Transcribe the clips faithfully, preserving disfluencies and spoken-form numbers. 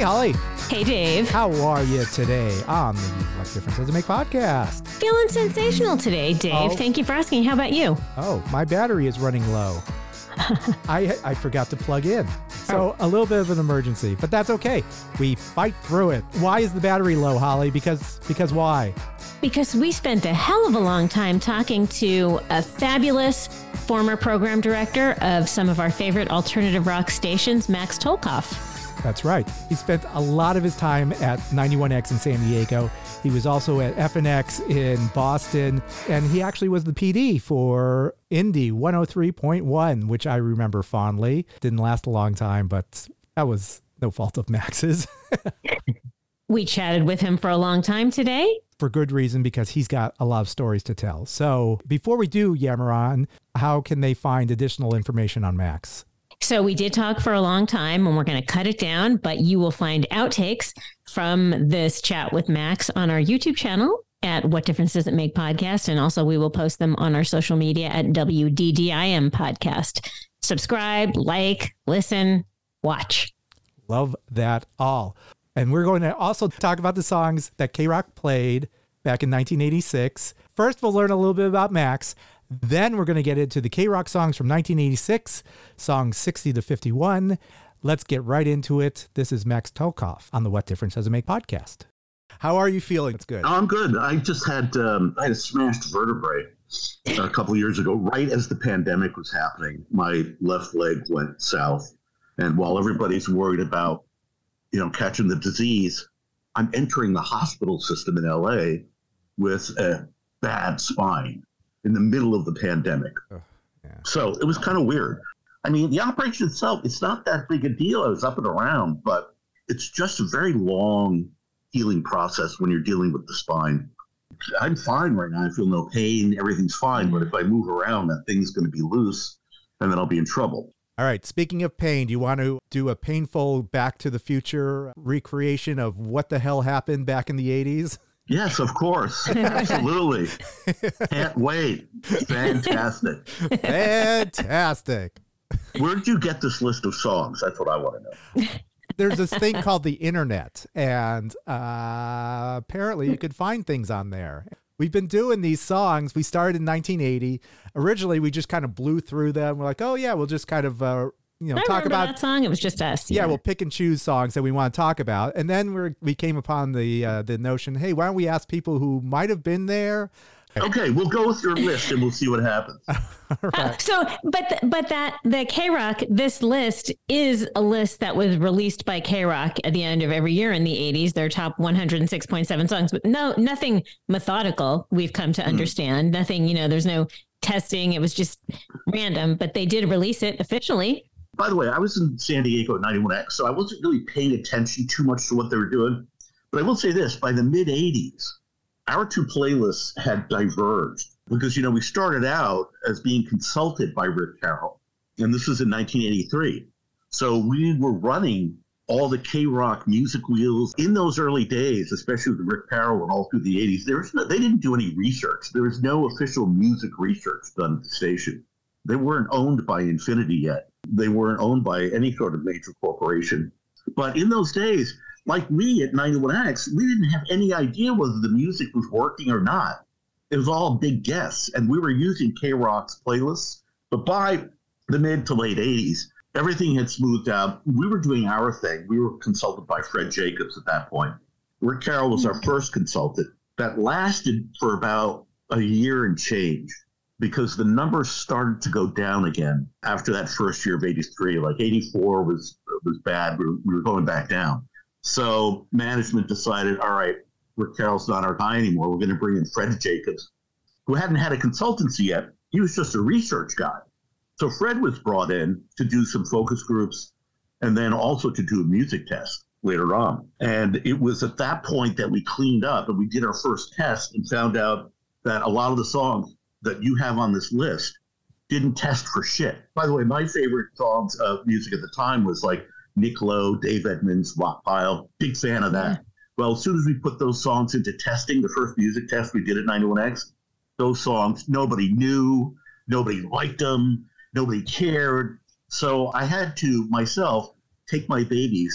Holly. Hey, Dave. How are you today on the What Difference Does It Make podcast? Feeling sensational today, Dave. Oh. Thank you for asking. How about you? Oh, my battery is running low. I I forgot to plug in. So a little bit of an emergency, but that's okay. We fight through it. Why is the battery low, Holly? Because because why? Because we spent a hell of a long time talking to a fabulous former program director of some of our favorite alternative rock stations, Max Tolkoff. That's right. He spent a lot of his time at ninety-one X in San Diego. He was also at F N X in Boston, and he actually was the P D for Indy one oh three point one, which I remember fondly. Didn't last a long time, but that was no fault of Max's. We chatted with him for a long time today. For good reason, because he's got a lot of stories to tell. So before we do yammer on, how can they find additional information on Max? So we did talk for a long time, and we're going to cut it down, but you will find outtakes from this chat with Max on our YouTube channel at What Difference Does It Make podcast. And also we will post them on our social media at W D D I M podcast. Subscribe, like, listen, watch. Love that all. And we're going to also talk about the songs that K-Rock played back in nineteen eighty-six. First, we'll learn a little bit about Max. Then we're going to get into the K-Rock songs from nineteen eighty-six, songs sixty to fifty-one. Let's get right into it. This is Max Tolkoff on the What Difference Does It Make podcast. How are you feeling? It's good. Oh, I'm good. I just had um, I had a smashed vertebrae a couple of years ago, right as the pandemic was happening. My left leg went south, and while everybody's worried about, you know, catching the disease, I'm entering the hospital system in L A with a bad spine in the middle of the pandemic. Oh, yeah. So it was kind of weird. I mean, the operation itself, it's not that big a deal. I was up and around, but it's just a very long healing process when you're dealing with the spine. I'm fine right now. I feel no pain. Everything's fine. But if I move around, that thing's going to be loose, and then I'll be in trouble. All right. Speaking of pain, do you want to do a painful Back to the Future recreation of what the hell happened back in the eighties? Yes, of course. Absolutely. Can't wait. Fantastic. Fantastic. Where did you get this list of songs? That's what I want to know. There's this thing called the internet, and uh, apparently you could find things on there. We've been doing these songs. We started in nineteen eighty. Originally, we just kind of blew through them. We're like, oh, yeah, we'll just kind of, uh, you know, I talk about that song. It was just us. Yeah, yeah, we'll pick and choose songs that we want to talk about. And then we we came upon the uh, the notion, hey, why don't we ask people who might have been there? Okay, we'll go with your list and we'll see what happens. Right. Uh, so, but th- but that the K-Rock, this list is a list that was released by K-Rock at the end of every year in the eighties. Their top one hundred six point seven songs, but no, nothing methodical. We've come to understand mm. nothing. You know, there's no testing. It was just random, but they did release it officially. By the way, I was in San Diego at ninety-one X, so I wasn't really paying attention too much to what they were doing. But I will say this: by the mid eighties. Our two playlists had diverged because, you know, we started out as being consulted by Rick Carroll, and this was in nineteen eighty-three. So we were running all the K-Rock music wheels in those early days, especially with Rick Carroll and all through the eighties. There was no, they didn't do any research. There was no official music research done at the station. They weren't owned by Infinity yet. They weren't owned by any sort of major corporation. But in those days, like me at ninety-one X, we didn't have any idea whether the music was working or not. It was all a big guess, and we were using K-Rock's playlists. But by the mid to late eighties, everything had smoothed out. We were doing our thing. We were consulted by Fred Jacobs at that point. Rick Carroll was our first consultant. That lasted for about a year and change because the numbers started to go down again after that first year of eighty-three. Like eighty-four was, was bad. We were, we were going back down. So management decided, all right, Rick Carroll's not our guy anymore. We're going to bring in Fred Jacobs, who hadn't had a consultancy yet. He was just a research guy. So Fred was brought in to do some focus groups and then also to do a music test later on. And it was at that point that we cleaned up and we did our first test and found out that a lot of the songs that you have on this list didn't test for shit. By the way, my favorite songs of music at the time was like Nick Lowe, Dave Edmunds, Rockpile. Big fan of that. Yeah. Well, as soon as we put those songs into testing, the first music test we did at ninety-one X, those songs, nobody knew, nobody liked them, nobody cared. So I had to, myself, take my babies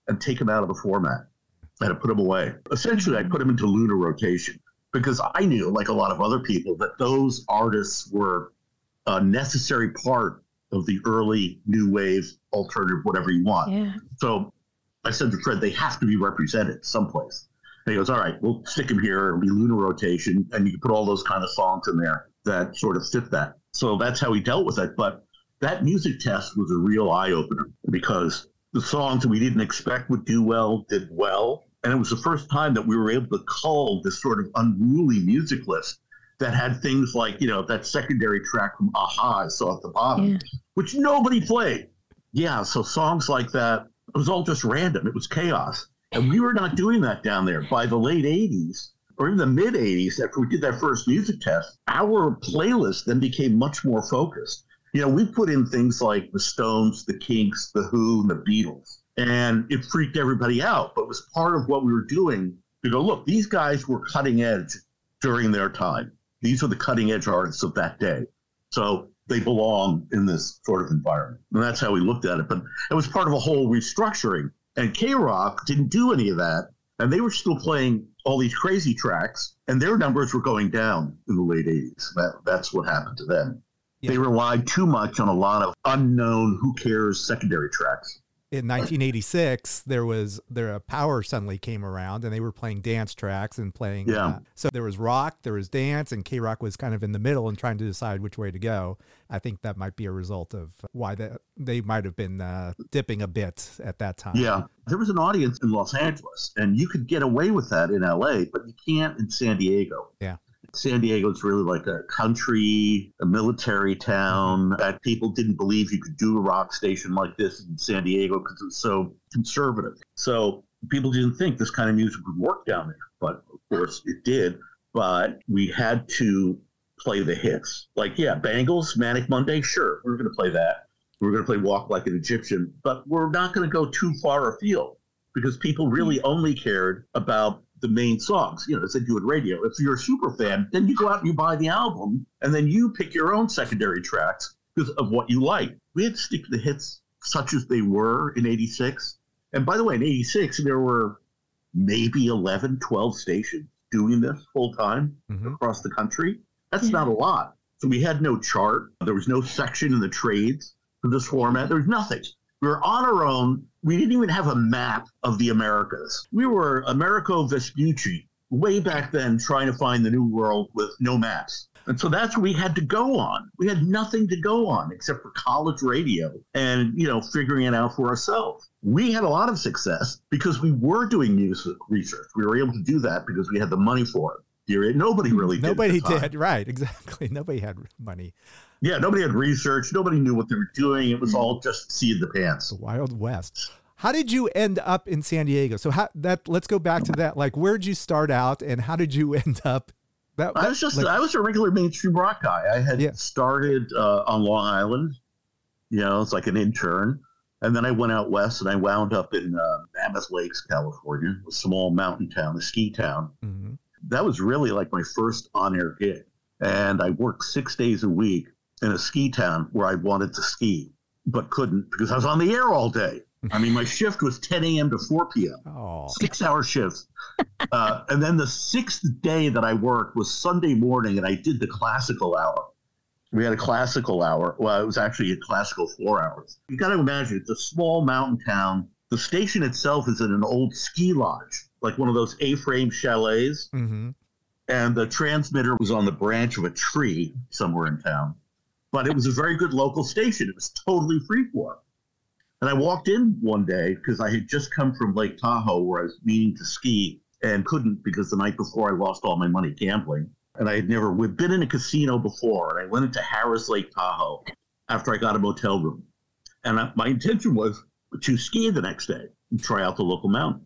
and take them out of the format. I had to put them away. Essentially, I put them into lunar rotation because I knew, like a lot of other people, that those artists were a necessary part of the early new wave, alternative, whatever you want. Yeah. So I said to Fred, they have to be represented someplace. And he goes, all right, we'll stick them here. It'll be lunar rotation. And you can put all those kind of songs in there that sort of fit that. So that's how he dealt with it. But that music test was a real eye-opener because the songs that we didn't expect would do well did well. And it was the first time that we were able to cull this sort of unruly music list that had things like, you know, that secondary track from A-ha I saw at the bottom, yeah. which nobody played. Yeah, so songs like that, it was all just random. It was chaos. And we were not doing that down there. By the late eighties, or even the mid-eighties, after we did that first music test, our playlist then became much more focused. You know, we put in things like the Stones, the Kinks, the Who, and the Beatles. And it freaked everybody out, but it was part of what we were doing to go, look, these guys were cutting edge during their time. These are the cutting edge artists of that day. So they belong in this sort of environment. And that's how we looked at it. But it was part of a whole restructuring. And K-Rock didn't do any of that. And they were still playing all these crazy tracks. And their numbers were going down in the late eighties. That, that's what happened to them. Yeah. They relied too much on a lot of unknown, who cares, secondary tracks. In nineteen eighty-six, there was there a Power suddenly came around, and they were playing dance tracks and playing. Yeah. Uh, so there was rock, there was dance, and K-Rock was kind of in the middle and trying to decide which way to go. I think that might be a result of why the, they might have been uh, dipping a bit at that time. Yeah, there was an audience in Los Angeles, and you could get away with that in L A, but you can't in San Diego. Yeah. San Diego is really like a country, a military town that people didn't believe you could do a rock station like this in San Diego because it was so conservative. So people didn't think this kind of music would work down there. But of course it did. But we had to play the hits. Like, yeah, Bangles, Manic Monday, sure, we're going to play that. We're going to play Walk Like an Egyptian. But we're not going to go too far afield because people really only cared about the main songs, you know, as they do at radio. If you're a super fan, then you go out and you buy the album, and then you pick your own secondary tracks because of what you like. We had to stick to the hits such as they were in eighty-six. And by the way, in eighty-six, there were maybe eleven, twelve stations doing this full time mm-hmm. across the country. That's yeah. not a lot. So we had no chart. There was no section in the trades for this format. There was nothing. We were on our own. We didn't even have a map of the Americas. We were Americo Vespucci way back then trying to find the new world with no maps. And so that's what we had to go on. We had nothing to go on except for college radio and, you know, figuring it out for ourselves. We had a lot of success because we were doing music research. We were able to do that because we had the money for it. Nobody really did. Nobody did. Right. Exactly. Nobody had money. Yeah. Nobody had research. Nobody knew what they were doing. It was all just seat of the pants. The Wild West. How did you end up in San Diego? So how that, let's go back to that. Like, where'd you start out and how did you end up? That, that, I was just, like, I was a regular mainstream rock guy. I had yeah. started uh, on Long Island, you know, it's like an intern. And then I went out west and I wound up in uh, Mammoth Lakes, California, a small mountain town, a ski town. Mm-hmm. That was really like my first on-air gig. And I worked six days a week in a ski town where I wanted to ski, but couldn't because I was on the air all day. I mean, my shift was ten a.m. to four p.m., oh. six-hour shifts. Uh, and then the sixth day that I worked was Sunday morning, and I did the classical hour. We had a classical hour. Well, it was actually a classical four hours. You got to imagine, it's a small mountain town. The station itself is in an old ski lodge, like one of those A-frame chalets. Mm-hmm. And the transmitter was on the branch of a tree somewhere in town. But it was a very good local station. It was totally freeform. And I walked in one day because I had just come from Lake Tahoe where I was meaning to ski and couldn't because the night before I lost all my money gambling. And I had never we'd been in a casino before. And I went into Harris Lake Tahoe after I got a motel room. And I, my intention was to ski the next day and try out the local mountain.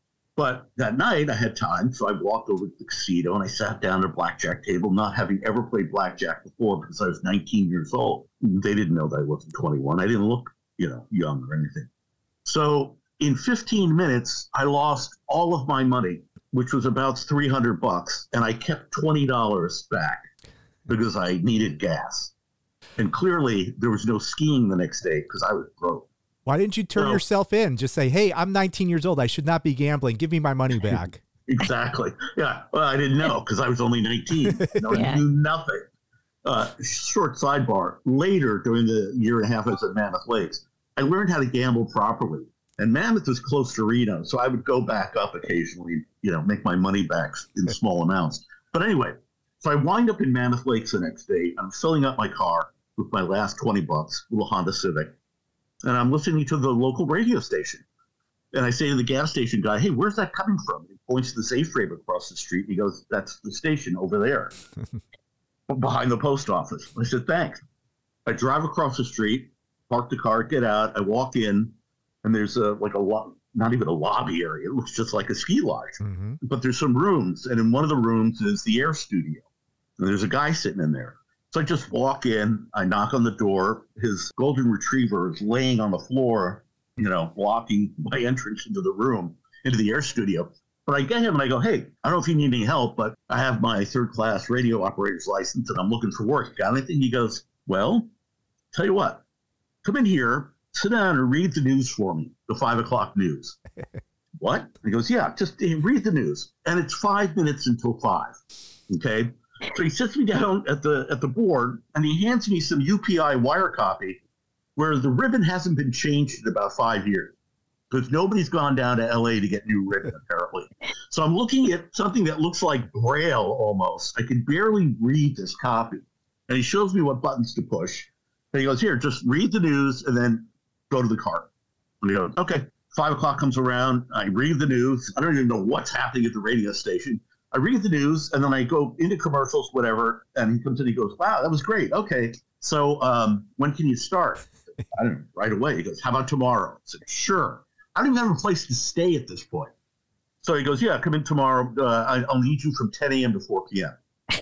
But that night I had time, so I walked over to the casino and I sat down at a blackjack table, not having ever played blackjack before because I was nineteen years old. They didn't know that I wasn't twenty-one. I didn't look, you know, young or anything. So in fifteen minutes, I lost all of my money, which was about three hundred bucks, and I kept twenty dollars back because I needed gas. And clearly there was no skiing the next day because I was broke. Why didn't you turn well, yourself in? Just say, hey, I'm nineteen years old. I should not be gambling. Give me my money back. Exactly. Yeah. Well, I didn't know because I was only nineteen. No, I Yeah. knew nothing. Uh, short sidebar. Later, during the year and a half I was at Mammoth Lakes, I learned how to gamble properly. And Mammoth was close to Reno, so I would go back up occasionally, you know, make my money back in small amounts. But anyway, so I wind up in Mammoth Lakes the next day. I'm filling up my car with my last twenty bucks, little Honda Civic, and I'm listening to the local radio station. And I say to the gas station guy, hey, where's that coming from? He points to the safe frame across the street. And he goes, that's the station over there, behind the post office. I said, thanks. I drive across the street, park the car, get out. I walk in, and there's a like a lo- not even a lobby area. It looks just like a ski lodge. Mm-hmm. But there's some rooms, and in one of the rooms is the air studio. And there's a guy sitting in there. So I just walk in, I knock on the door. His golden retriever is laying on the floor, you know, blocking my entrance into the room, into the air studio. But I get him and I go, hey, I don't know if you need any help, but I have my third class radio operator's license and I'm looking for work. Got anything? He goes, well, tell you what, come in here, sit down and read the news for me, the five o'clock news. What? He goes, yeah, just read the news. And it's five minutes until five. Okay. So he sits me down at the at the board and he hands me some U P I wire copy where the ribbon hasn't been changed in about five years because nobody's gone down to L A to get new ribbon, apparently. So I'm looking at something that looks like Braille almost. I can barely read this copy. And he shows me what buttons to push. And he goes, here, just read the news and then go to the car. And he goes, okay. Five o'clock comes around. I read the news. I don't even know what's happening at the radio station. I read the news and then I go into commercials, whatever. And he comes in, he goes, wow, that was great. Okay. So um, when can you start? I don't know, right away. He goes, how about tomorrow? I said, sure. I don't even have a place to stay at this point. So he goes, yeah, come in tomorrow. Uh, I'll need you from ten a.m. to four p.m.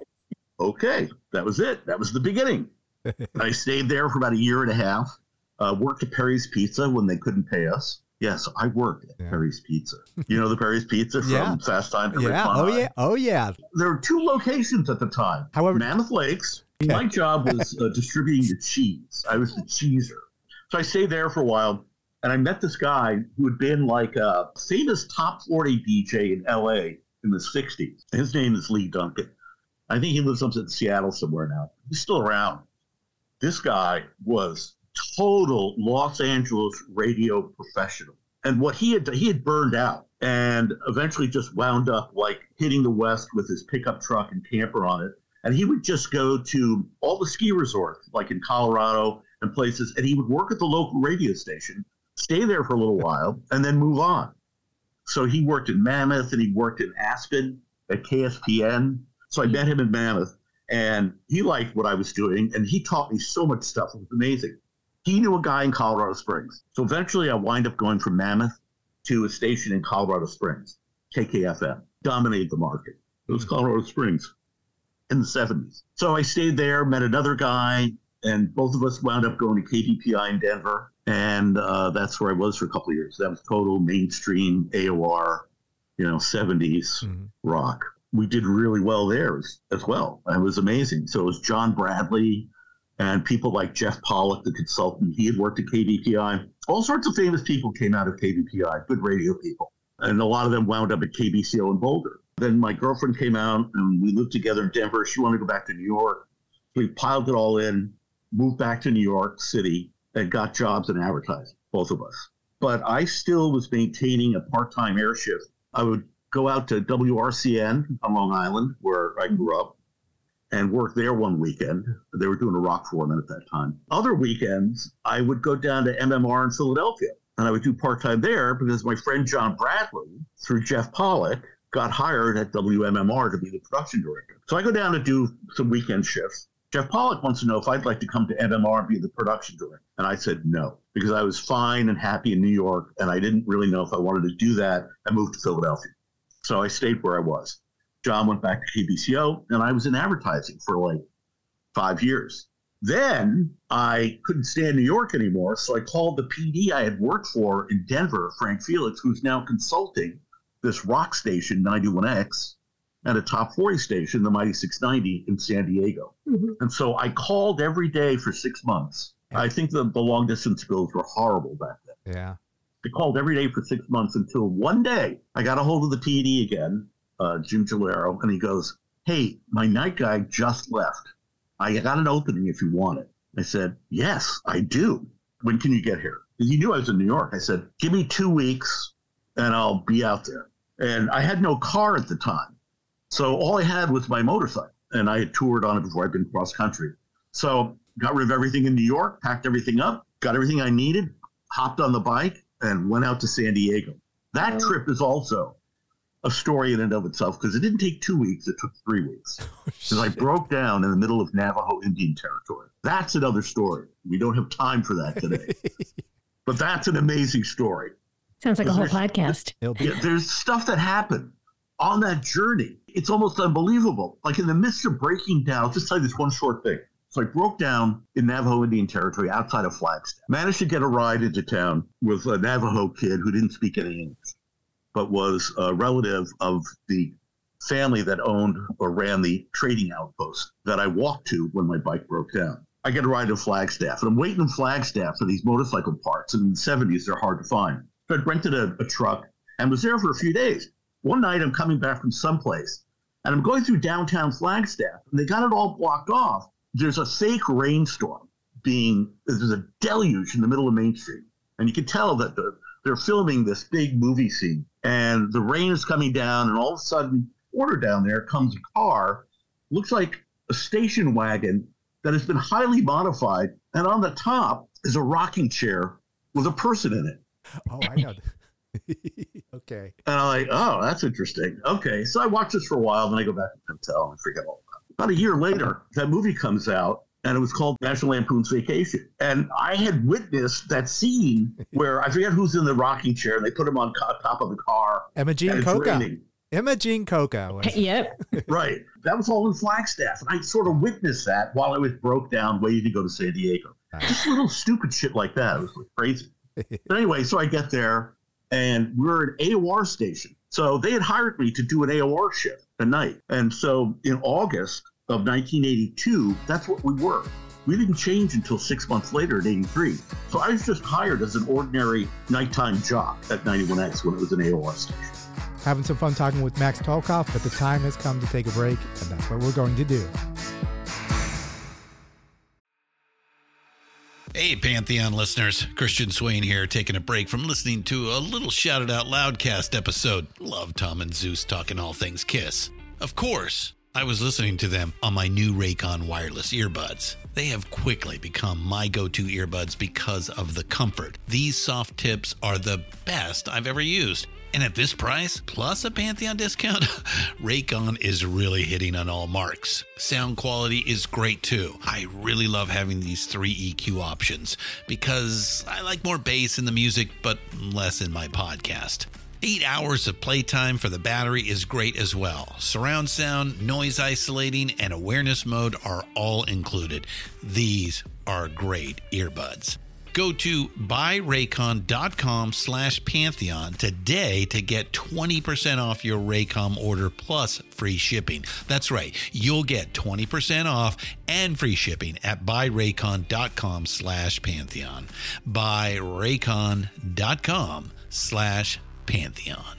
Okay. That was it. That was the beginning. I stayed there for about a year and a half, uh, worked at Perry's Pizza when they couldn't pay us. Yes, I worked at yeah. Perry's Pizza. You know the Perry's Pizza from yeah. Fast Time to Yeah. Oh, yeah. Oh, yeah. There were two locations at the time. However, Mammoth Lakes. Okay. My job was uh, distributing the cheese. I was the cheeser. So I stayed there for a while, and I met this guy who had been like a famous top forty D J in L A in the sixties. His name is Lee Duncan. I think he lives up in Seattle somewhere now. He's still around. This guy was total Los Angeles radio professional. And what he had he had burned out and eventually just wound up like hitting the West with his pickup truck and camper on it. And he would just go to all the ski resorts, like in Colorado and places, and he would work at the local radio station, stay there for a little while, and then move on. So he worked in Mammoth and he worked in Aspen at K S P N. So I met him in Mammoth, and he liked what I was doing, and he taught me so much stuff. It was amazing. He knew a guy in Colorado Springs. So eventually I wind up going from Mammoth to a station in Colorado Springs, K K F M, dominated the market. It was Colorado Springs in the seventies. So I stayed there, met another guy, and both of us wound up going to K B P I in Denver. And uh, that's where I was for a couple of years. That was total mainstream A O R, you know, seventies mm-hmm. rock. We did really well there as, as well. It was amazing. So it was John Bradley and people like Jeff Pollock, the consultant. He had worked at K B P I. All sorts of famous people came out of K B P I, good radio people. And a lot of them wound up at K B C O in Boulder. Then my girlfriend came out and we lived together in Denver. She wanted to go back to New York. We piled it all in, moved back to New York City, and got jobs in advertising, both of us. But I still was maintaining a part-time air shift. I would go out to W R C N on Long Island, where I grew up, and work there one weekend. They were doing a rock foreman at that time. Other weekends, I would go down to M M R in Philadelphia, and I would do part-time there because my friend John Bradley, through Jeff Pollock, got hired at W M M R to be the production director. So I go down to do some weekend shifts. Jeff Pollock wants to know if I'd like to come to M M R and be the production director. And I said no, because I was fine and happy in New York, and I didn't really know if I wanted to do that. I moved to Philadelphia. So I stayed where I was. John went back to K B C O, and I was in advertising for like five years. Then I couldn't stand New York anymore, so I called the P D I had worked for in Denver, Frank Felix, who's now consulting this rock station, ninety-one X, and a top forty station, the Mighty six ninety in San Diego. Mm-hmm. And so I called every day for six months. I think the, the long-distance bills were horrible back then. Yeah. I called every day for six months until one day I got a hold of the P D again, uh, Jim Gilero, and he goes, "Hey, my night guy just left. I got an opening if you want it." I said, "Yes, I do. When can you get here?" Because he knew I was in New York. I said, "Give me two weeks and I'll be out there." And I had no car at the time. So all I had was my motorcycle, and I had toured on it before. I'd been cross country. So got rid of everything in New York, packed everything up, got everything I needed, hopped on the bike, and went out to San Diego. That oh. trip is also a story in and of itself, because it didn't take two weeks. It took three weeks. Because oh, I broke down in the middle of Navajo Indian territory. That's another story. We don't have time for that today. But that's an amazing story. Sounds like a whole podcast. Yeah, there's stuff that happened on that journey. It's almost unbelievable. Like in the midst of breaking down, I'll just tell you this one short thing. So I broke down in Navajo Indian territory outside of Flagstaff. Managed to get a ride into town with a Navajo kid who didn't speak any English, but was a relative of the family that owned or ran the trading outpost that I walked to when my bike broke down. I get a ride to Flagstaff, and I'm waiting in Flagstaff for these motorcycle parts, and in the seventies, they're hard to find. So I rented a, a truck and was there for a few days. One night, I'm coming back from someplace, and I'm going through downtown Flagstaff, and they got it all blocked off. There's a fake rainstorm being, there's a deluge in the middle of Main Street, and you can tell that the, they're filming this big movie scene, and the rain is coming down, and all of a sudden, order down there comes a car, looks like a station wagon that has been highly modified, and on the top is a rocking chair with a person in it. Oh, I know. Okay. And I'm like, oh, that's interesting. Okay. So I watch this for a while, then I go back to the hotel and forget all about it. About a year later, that movie comes out, and it was called National Lampoon's Vacation. And I had witnessed that scene where I forget who's in the rocking chair, and they put him on co- top of the car. Imogene Coca. Imogene Coca. Was... Yep. Right. That was all in Flagstaff. And I sort of witnessed that while I was broke down, waiting to go to San Diego. Nice. Just little stupid shit like that. It was like crazy. But anyway, so I get there, and we're an A O R station. So they had hired me to do an A O R shift at night. And so in August of nineteen eighty-two, that's what we were. We didn't change until six months later in eighty-three. So I was just hired as an ordinary nighttime jock at ninety-one X when it was an A O R station. Having some fun talking with Max Tolkoff, but the time has come to take a break, and that's what we're going to do. Hey, Pantheon listeners. Christian Swain here, taking a break from listening to a little Shout It Out Loudcast episode. Love Tom and Zeus talking all things Kiss. Of course, I was listening to them on my new Raycon wireless earbuds. They have quickly become my go-to earbuds because of the comfort. These soft tips are the best I've ever used. And at this price, plus a Pantheon discount, Raycon is really hitting on all marks. Sound quality is great too. I really love having these three E Q options because I like more bass in the music, but less in my podcast. Eight hours of playtime for the battery is great as well. Surround sound, noise isolating, and awareness mode are all included. These are great earbuds. Go to buyraycon.com slash Pantheon today to get twenty percent off your Raycon order plus free shipping. That's right. You'll get twenty percent off and free shipping at buyraycon.com slash Pantheon. buyraycon.com slash Pantheon.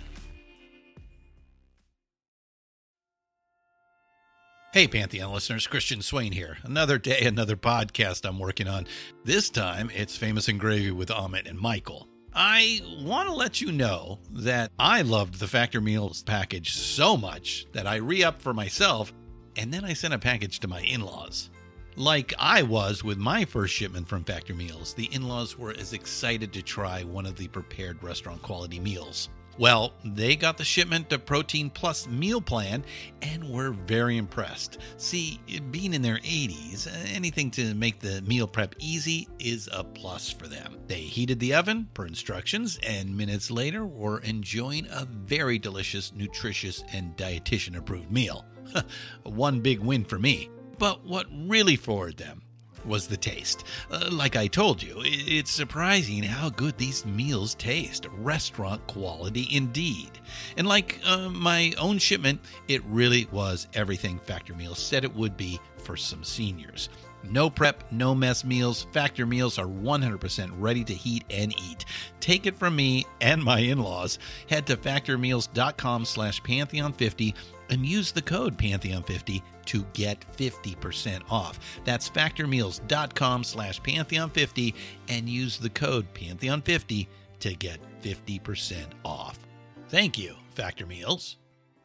Hey, Pantheon listeners, Christian Swain here. Another day, another podcast I'm working on. This time, it's Famous and Gravy with Amit and Michael. I want to let you know that I loved the Factor Meals package so much that I re-upped for myself, and then I sent a package to my in-laws. Like I was with my first shipment from Factor Meals, the in-laws were as excited to try one of the prepared restaurant quality meals. Well, they got the shipment to Protein Plus meal plan and were very impressed. See, being in their eighties, anything to make the meal prep easy is a plus for them. They heated the oven per instructions and minutes later were enjoying a very delicious, nutritious, and dietitian-approved meal. One big win for me. But what really floored them was the taste. Uh, like I told you, it's surprising how good these meals taste. Restaurant quality indeed. And like uh, my own shipment, it really was everything Factor Meals said it would be for some seniors. No prep, no mess meals. Factor meals are one hundred percent ready to heat and eat. Take it from me and my in-laws. Head to factormeals.com slash Pantheon50 and use the code Pantheon fifty to get fifty percent off. That's factormeals.com slash Pantheon50 and use the code Pantheon fifty to get fifty percent off. Thank you, Factor Meals.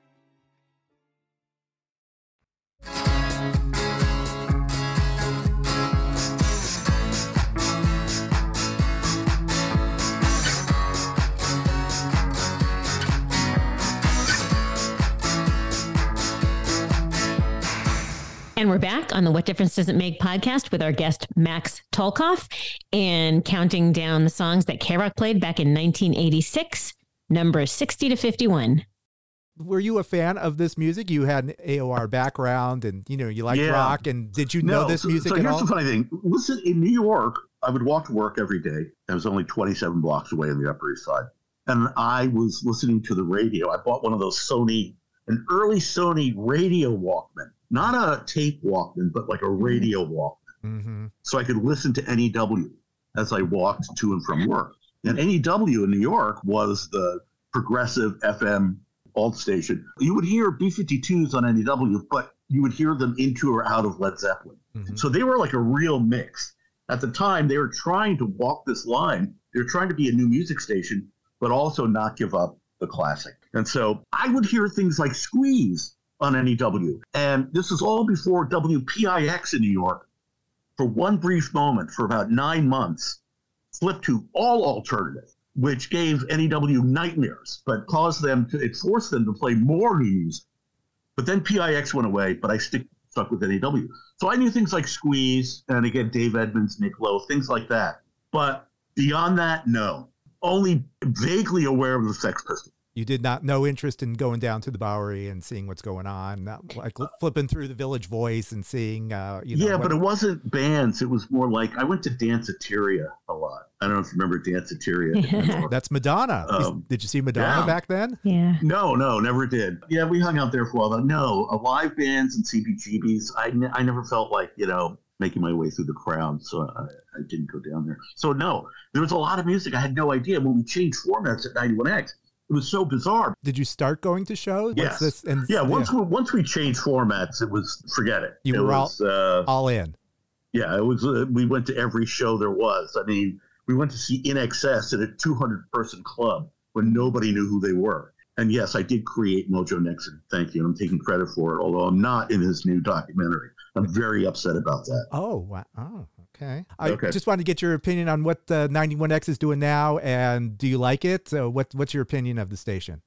And we're back on the What Difference Does It Make podcast with our guest, Max Tolkoff, and counting down the songs that K-Rock played back in nineteen eighty-six, number sixty to fifty-one. Were you a fan of this music? You had an A O R background and, you know, you liked Yeah. rock. And did you No, know this so, music so at here's all? the funny thing. Listen, in New York, I would walk to work every day. I was only twenty-seven blocks away on the Upper East Side. And I was listening to the radio. I bought one of those Sony, an early Sony radio Walkman. Not a tape Walkman, but like a radio Walkman. Mm-hmm. So I could listen to N E W as I walked to and from work. And N E W in New York was the progressive F M alt station. You would hear B fifty-twos on N E W, but you would hear them into or out of Led Zeppelin. Mm-hmm. So they were like a real mix. At the time, they were trying to walk this line. They were trying to be a new music station, but also not give up the classic. And so I would hear things like Squeeze on N E W. And this is all before W P I X in New York, for one brief moment, for about nine months, flipped to all alternative, which gave N E W nightmares, but caused them to, it forced them to play more new music. But then P I X went away, but I stick, stuck with N E W. So I knew things like Squeeze, and again, Dave Edmunds, Nick Lowe, things like that. But beyond that, no. Only vaguely aware of the Sex Pistols. You did not, no interest in going down to the Bowery and seeing what's going on, not like flipping through the Village Voice and seeing, uh, you know. Yeah, what, but it wasn't bands. It was more like, I went to Danceteria a lot. I don't know if you remember Danceteria. that's Madonna. Um, did you see Madonna yeah. back then? Yeah. No, no, never did. Yeah, we hung out there for a while. No, uh, live bands and C B G Bs, I, ne- I never felt like, you know, making my way through the crowd, so I, I didn't go down there. So no, there was a lot of music. I had no idea. When we changed formats at ninety-one X, it was so bizarre. Did you start going to shows? Yes. What's this? And, Yeah, once we once we changed formats, it was forget it. You it were was, uh, all in. yeah, it was. Uh, we went to every show there was. I mean, we went to see In Excess at a two hundred person club when nobody knew who they were. And yes, I did create Mojo Nixon. Thank you. I'm taking credit for it, although I'm not in his new documentary. I'm very upset about that. Oh, wow. Oh, okay. I Okay. just wanted to get your opinion on what uh, ninety-one X is doing now, and do you like it? Uh, what What's your opinion of the station?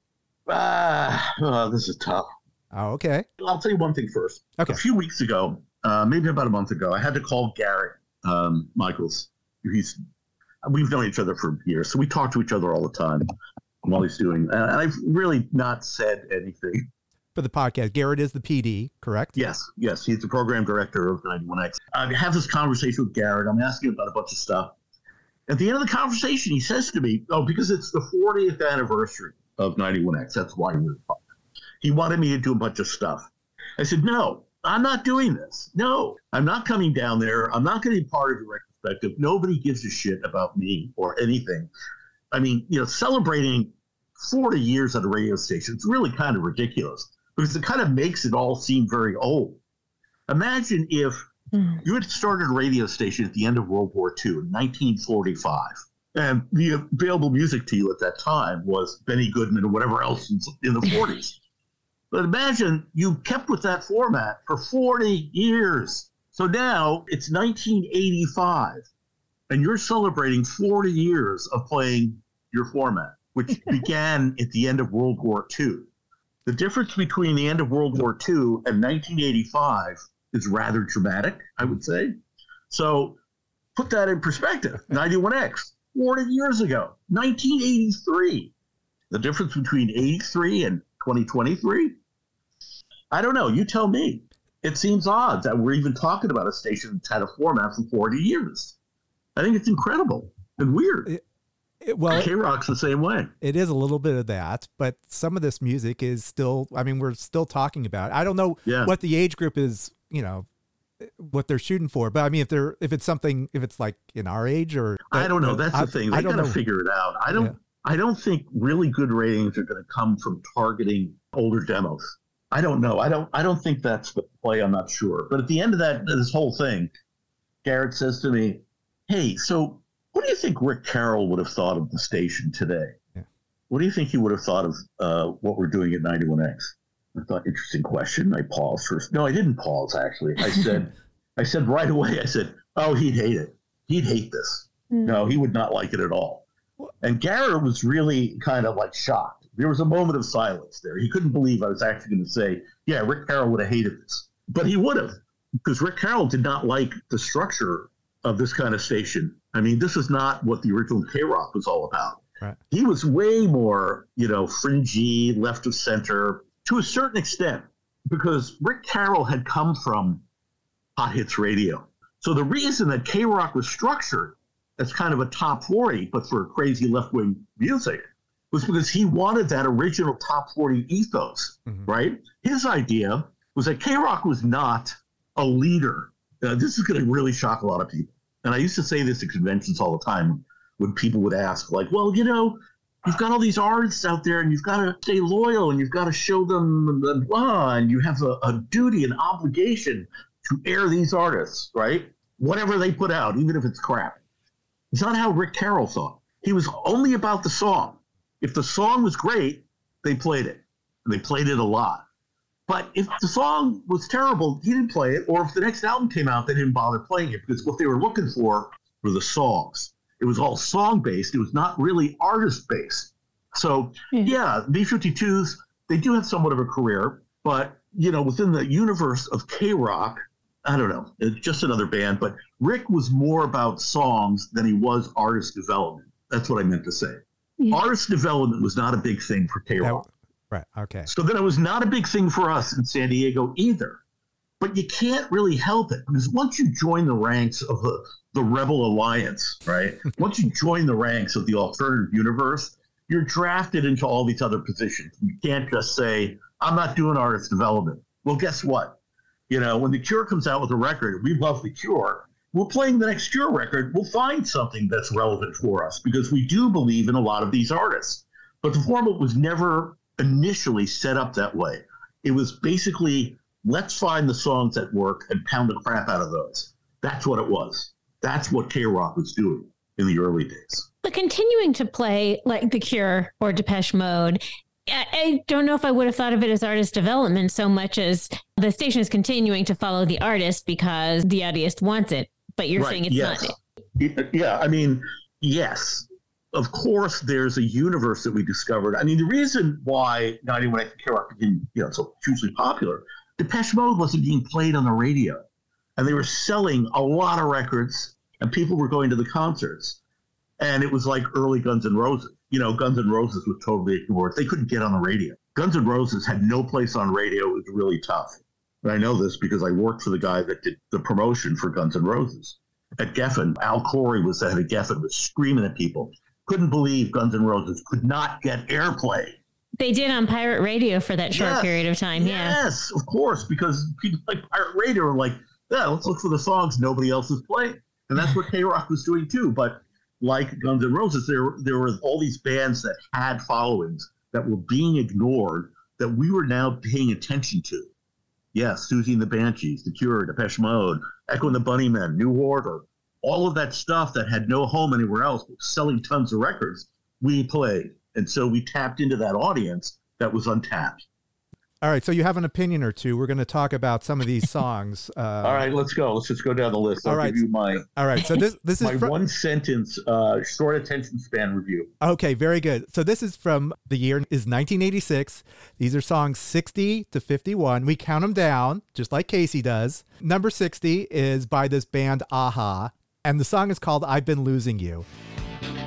Ah, oh, this is tough. Oh, okay. I'll tell you one thing first. Okay. A few weeks ago, uh, maybe about a month ago, I had to call Garrett um, Michaels. He's we've known each other for years, so we talk to each other all the time while he's doing. And I've really not said anything. For the podcast, Garrett is the P D, correct? Yes, yes, he's the program director of ninety-one X. I have this conversation with Garrett. I'm asking him about a bunch of stuff. At the end of the conversation, he says to me, "Oh, because it's the fortieth anniversary of ninety-one X. That's why we're talking." He wanted me to do a bunch of stuff. I said, "No, I'm not doing this. No, I'm not coming down there. I'm not going to be part of your retrospective. Nobody gives a shit about me or anything. I mean, you know, celebrating forty years at a radio station, it's really kind of ridiculous because it kind of makes it all seem very old. Imagine if Mm. you had started a radio station at the end of World War Two in nineteen forty-five, and the available music to you at that time was Benny Goodman or whatever else in the forties. But imagine you kept with that format for forty years. So now it's nineteen eighty-five, and you're celebrating forty years of playing your format, which began at the end of World War Two. The difference between the end of World War Two and nineteen eighty-five is rather dramatic, I would say. So put that in perspective. ninety-one X, forty years ago, nineteen eighty-three. The difference between eighty-three and twenty twenty-three? I don't know. You tell me. It seems odd that we're even talking about a station that's had a format for forty years. I think it's incredible and weird. It, it, well, K-Rock's the same way. it is a little bit of that, but some of this music is still, I mean, we're still talking about it. I don't know Yeah. what the age group is, you know, what they're shooting for. But I mean, if they're if it's something, if it's like in our age or I don't know. That's I, the thing. They I don't got to know. figure it out. I don't. Yeah. I don't think really good ratings are going to come from targeting older demos. I don't know. I don't. I don't think that's the play. I'm not sure. But at the end of that, this whole thing, Garrett says to me, "Hey, so what do you think Rick Carroll would have thought of the station today? Yeah. What do you think he would have thought of uh, what we're doing at ninety-one X?" I thought, interesting question. I paused first. No, I didn't pause. Actually, I said, I said right away. I said, "Oh, he'd hate it. He'd hate this. Mm. No, he would not like it at all." And Garrett was really kind of like shocked. There was a moment of silence there. He couldn't believe I was actually going to say, yeah, Rick Carroll would have hated this. But he would have, because Rick Carroll did not like the structure of this kind of station. I mean, this is not what the original K-Rock was all about. Right. He was way more, you know, fringy, left of center, to a certain extent, because Rick Carroll had come from Hot Hits Radio. So the reason that K-Rock was structured as kind of a top forty, but for crazy left-wing music, was because he wanted that original top forty ethos, mm-hmm. right? His idea was that K-Rock was not a leader. Uh, this is going to really shock a lot of people. And I used to say this at conventions all the time when people would ask, like, well, you know, you've got all these artists out there and you've got to stay loyal and you've got to show them blah, blah, and you have a, a duty and obligation to air these artists, right? Whatever they put out, even if it's crap. It's not how Rick Carroll thought. He was only about the song. If the song was great, they played it. And they played it a lot. But if the song was terrible, he didn't play it. Or if the next album came out, they didn't bother playing it because what they were looking for were the songs. It was all song-based. It was not really artist-based. So, mm-hmm. yeah, B fifty-twos, they do have somewhat of a career. But, you know, within the universe of K-Rock, I don't know. It's just another band. But Rick was more about songs than he was artist development. That's what I meant to say. Yeah. Artist development was not a big thing for K-Rock. Right. Okay. So then it was not a big thing for us in San Diego either. But you can't really help it because once you join the ranks of the, the Rebel Alliance, right? Once you join the ranks of the alternative universe, you're drafted into all these other positions. You can't just say, I'm not doing artist development. Well, guess what? You know, when The Cure comes out with a record, we love The Cure. We're playing the next Cure record. We'll find something that's relevant for us because we do believe in a lot of these artists. But the format was never initially set up that way. It was basically, let's find the songs that work and pound the crap out of those. That's what it was. That's what K-Rock was doing in the early days. But continuing to play like The Cure or Depeche Mode, I don't know if I would have thought of it as artist development so much as the station is continuing to follow the artist because the audience wants it. But you're right, saying it's yes. not. Yeah, I mean, yes. Of course, there's a universe that we discovered. I mean, the reason why ninety-one X K-Rock became, you know, so hugely popular, Depeche Mode wasn't being played on the radio. And they were selling a lot of records, and people were going to the concerts. And it was like early Guns N' Roses. You know, Guns N' Roses was totally ignored. They couldn't get on the radio. Guns N' Roses had no place on radio. It was really tough. And I know this because I worked for the guy that did the promotion for Guns N' Roses. At Geffen, Al Corey was the head of Geffen, was screaming at people. Couldn't believe Guns N' Roses could not get airplay. They did on pirate radio for that short yes, period of time, yeah. Yes, of course, because people like pirate radio are like, yeah, let's look for the songs nobody else is playing. And that's what K-Rock was doing too. But like Guns N' Roses, there, there were all these bands that had followings that were being ignored that we were now paying attention to. Yes, Susie and the Banshees, The Cure, Depeche Mode, Echo and the Bunnymen, New Order, all of that stuff that had no home anywhere else, but selling tons of records, we played. And so we tapped into that audience that was untapped. All right, so you have an opinion or two. We're going to talk about some of these songs. Uh, all right, let's go. Let's just go down the list. I'll all right. give you my, all right, so this this is my from, one sentence uh, short attention span review. Okay, very good. So this is from the year is nineteen eighty-six. These are songs sixty to fifty-one. We count them down, just like Casey does. Number sixty is by this band a-ha, and the song is called I've Been Losing You. It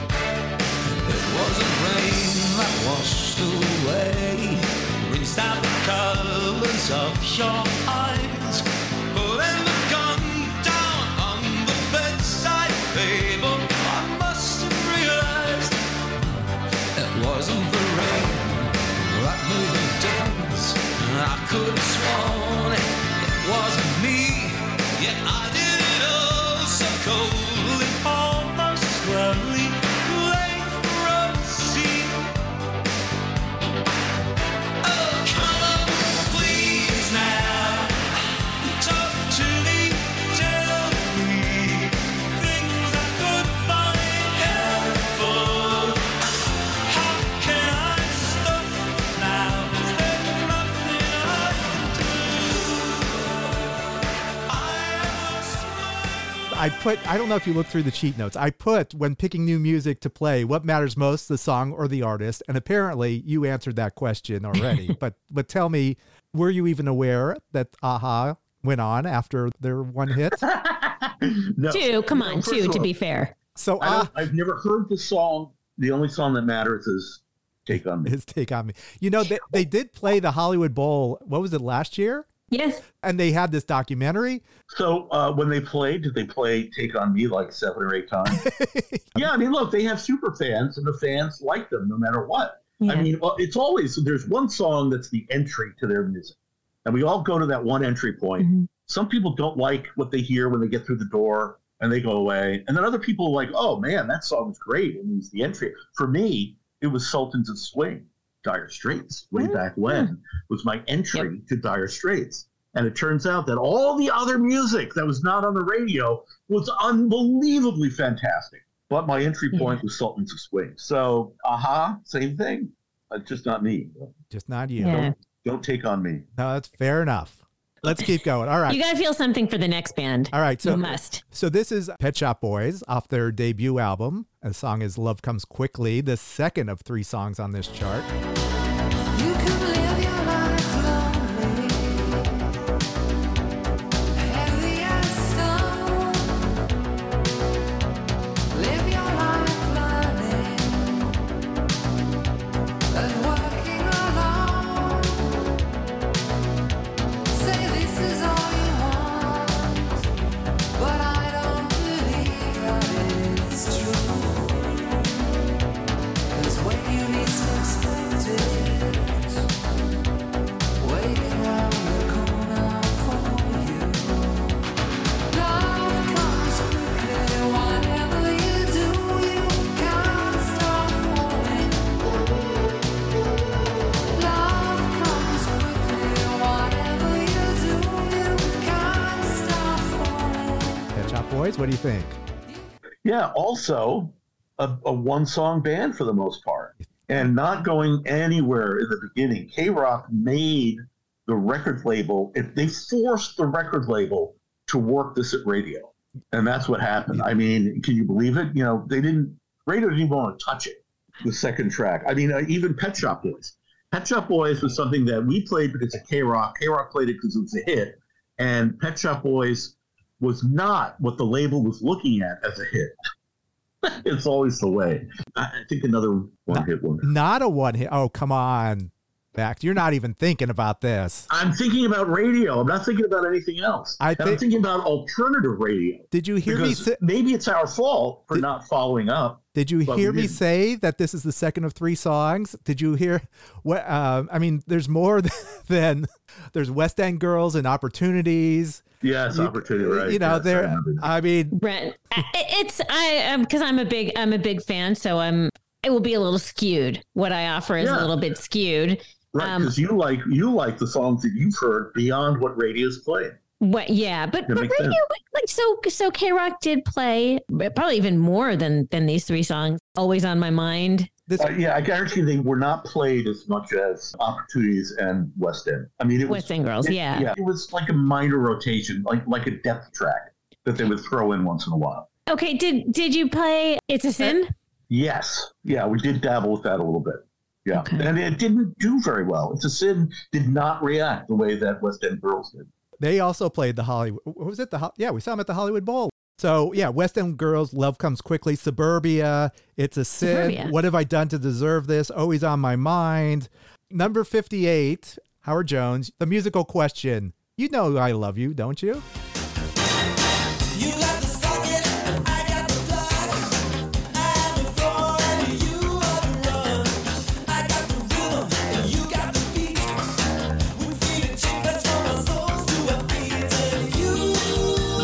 wasn't rain that washed away, rinsed out the colors of your eyes, pulling the gun down on the bedside table. I must have realized it wasn't the rain that made a difference. I could have sworn it, it wasn't me. Yeah, I did it all so coldly, almost slowly, late for a scene. Oh, come on, please now, talk to me, tell me things I could find helpful. How can I stop now? Is there nothing I can do? I have lost my I put, I don't know if you looked through the cheat notes. I put, when picking new music to play, what matters most, the song or the artist? And apparently you answered that question already. but but tell me, were you even aware that A-ha went on after their one hit? No. Two, come No, on, first two of to all, be fair. So I Ah don't, I've never heard the song. The only song that matters is Take On Me. his take on me. You know, they, they did play the Hollywood Bowl, what was it, last year? Yes. And they had this documentary. So uh, when they played, did they play Take On Me like seven or eight times? Yeah, I mean, look, they have super fans, and the fans like them no matter what. Yeah. I mean, well, it's always, there's one song that's the entry to their music. And we all go to that one entry point. Mhm. Some people don't like what they hear when they get through the door and they go away. And then other people are like, oh, man, that song's great. And it's the entry. For me, it was Sultans of Swing, Dire Straits, way Mm-hmm. back when, was my entry to Dire Straits. And it turns out that all the other music that was not on the radio was unbelievably fantastic. But my entry point Yeah. was Sultans of Swing. So, aha, same thing. It's just not me. Just not you. Yeah. Don't take on me. No, that's fair enough. Let's keep going. All right. You got to feel something for the next band. All right. So you must. So this is Pet Shop Boys off their debut album. The song is Love Comes Quickly, the second of three songs on this chart. You can live your life lonely, heavy as stone. Live your life learning and working alone. Say this is all you want, but I don't believe that it's true. 'Cause when you least expect it, waiting round the corner for you. Love comes quickly, whatever you do, you can't stop falling. Love comes quickly, whatever you do, you can't stop falling. Pet Shop Boys, what do you think? Yeah, also a, a one-song band for the most part, and not going anywhere in the beginning. K-Rock made the record label, if they forced the record label to work this at radio, and that's what happened. I mean, can you believe it? You know, they didn't, radio didn't even want to touch it, the second track. I mean, uh, even Pet Shop Boys. Pet Shop Boys was something that we played because of K-Rock. K-Rock played it because it was a hit, and Pet Shop Boys was not what the label was looking at as a hit. It's always the way. I I think another one hit wonder. Not a one hit. Oh, come on. Back. You're not even thinking about this. I'm thinking about radio. I'm not thinking about anything else. I And I'm think- thinking about alternative radio. Did you hear me Because say, maybe it's our fault for Did- not following up. did you but hear we me didn't. say that this is the second of three songs? Did you hear what uh, I mean, there's more than there's West End Girls and Opportunities. Yes, You- opportunity, right? You know, Yes, I there remember that. I mean, Brent, I- it's I because I'm a big I'm a big fan, so I'm it will be a little skewed. What I offer is Yeah. a little bit skewed. Right, um, because you like you like the songs that you've heard beyond what radio's playing. What? Yeah, but, That but makes radio, sense. like so, so K Rock did play probably even more than than these three songs. Always on My Mind. this Uh, yeah, I guarantee they were not played as much as Opportunities and West End. I mean, it was West End Girls, it- yeah. yeah, it was like a minor rotation, like like a depth track that they would throw in once in a while. Okay, did did you play It's a Sin? Yes, yeah, we did dabble with that a little bit. Yeah, Okay. and it didn't do very well. It's a Sin did not react the way that West End Girls did. they also played the Hollywood. What was it? The Ho- yeah, we saw them at the Hollywood Bowl. So yeah, West End Girls, Love Comes Quickly, Suburbia, It's a Sin. Suburbia. What have I done to deserve this? Always on My Mind. Number fifty-eight, Howard Jones. The musical question. You know I love you, don't you? You got the socket, I got the plug. I'm the floor and you are the rug. I got the rhythm and you got the beat. We feed it chickens from our souls to our feet. And you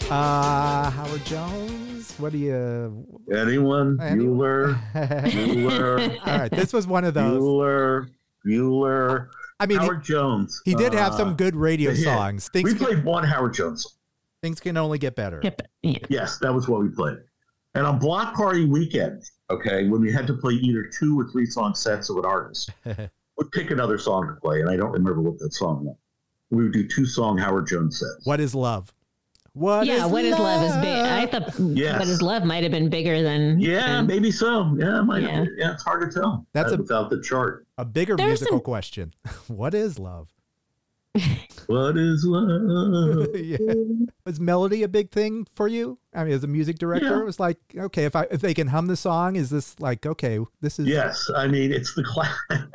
Uh, Howard Jones. What do you? Anyone? Any- Bueller. Bueller. All right, this was one of those. Bueller. Bueller. I mean, Howard Jones. he, he did have Uh, some good radio the hit. songs. Things We can, played one Howard Jones song. things can only get better. Yep. Yeah. Yes, that was what we played. And on block party weekends, okay, when we had to play either two or three song sets of an artist, we'd pick another song to play, and I don't remember what that song was. We would do two song Howard Jones sets. What is love? What yeah, is what is love is big. I love? thought Yes. what is love might have been bigger than. Yeah, than- maybe so. Yeah, it might Yeah. yeah, it's hard to tell. That's uh, a- without the chart. A bigger There's musical some- question. What is love? What is love? Yeah. Was melody a big thing for you? I mean, as a music director, Yeah. it was like, okay, if I if they can hum the song, is this like, okay, this is Yes, I mean it's the class.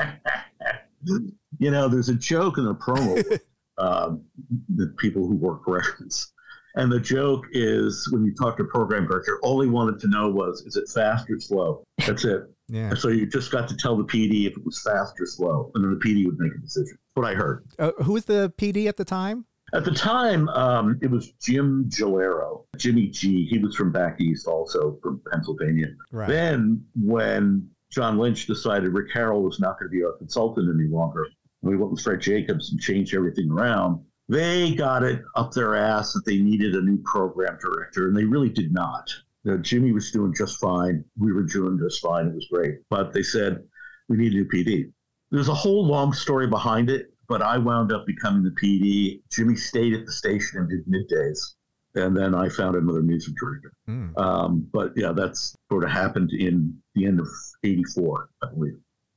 You know, there's a joke in the promo. um, the people who work records, and the joke is when you talk to a program director, all he wanted to know was, is it fast or slow? That's it. yeah. And so you just got to tell the P D if it was fast or slow, and then the P D would make a decision. That's what I heard. Uh, who was the P D at the time? At the time, um, it was Jim Gilero, Jimmy G. He was from back east, also from Pennsylvania. Right. Then, when John Lynch decided Rick Harrell was not going to be our consultant any longer, we went with Fred Jacobs and changed everything around. They got it up their ass that they needed a new program director, and they really did not. You know, Jimmy was doing just fine. We were doing just fine. It was great. But they said, we need a new P D. There's a whole long story behind it, but I wound up becoming the P D. Jimmy stayed at the station and did middays. And then I found another music director. Mm. Um, but yeah, that's sort of happened in the end of eighty-four, I believe.